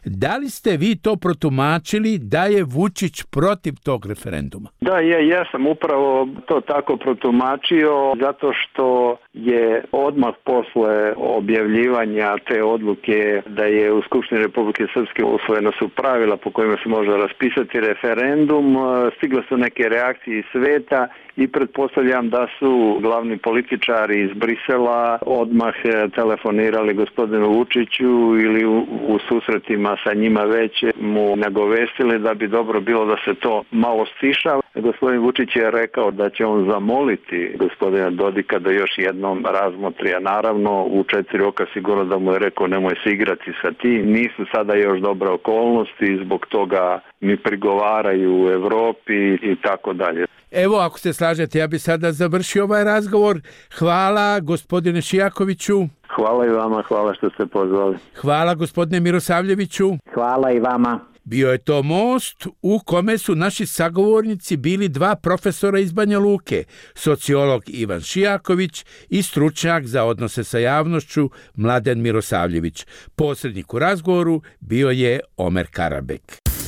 Da li ste vi to protumačili da je Vučić protiv tog referenduma? Da, ja sam upravo to tako protumačio zato što je odmah posle objavljivanja te odluke da je u Skupštini Republike Srpske usvojena su pravila po kojima se može raspisati referendum, stigle su neke reakcije iz sveta i pretpostavljam da su glavni političari iz Brisela odmah telefonirali gospodinu Vučiću ili u susretima sa njima već mu nagovestili da bi dobro bilo da se to malo stiša. Gospodin Vučić je rekao da će on zamoliti gospodina Dodika da još jednom razmotri, a naravno u 4 oka sigurno da mu je rekao nemoj se igrati sa tim. Nisu sada još dobre okolnosti, zbog toga mi prigovaraju u Evropi i tako dalje. Evo, ako se slažete, ja bi sada završio ovaj razgovor. Hvala gospodine Šijakoviću. Hvala i vama, hvala što ste pozvali. Hvala gospodine Mirosavljeviću. Hvala i vama. Bio je to most u kome su naši sagovornici bili 2 profesora iz Banja Luke, sociolog Ivan Šijaković i stručnjak za odnose sa javnošću Mladen Mirosavljević. Posrednik u razgovoru bio je Omer Karabek.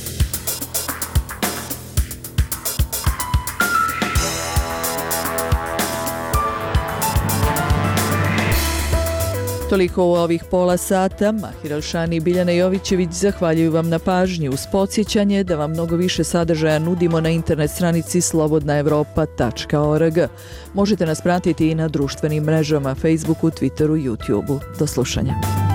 Toliko u ovih pola sata. Mahir Elšani i Biljana Jovićević zahvaljuju vam na pažnji uz podsjećanje da vam mnogo više sadržaja nudimo na internet stranici slobodnaevropa.org. Možete nas pratiti i na društvenim mrežama Facebooku, Twitteru, YouTubeu. Do slušanja.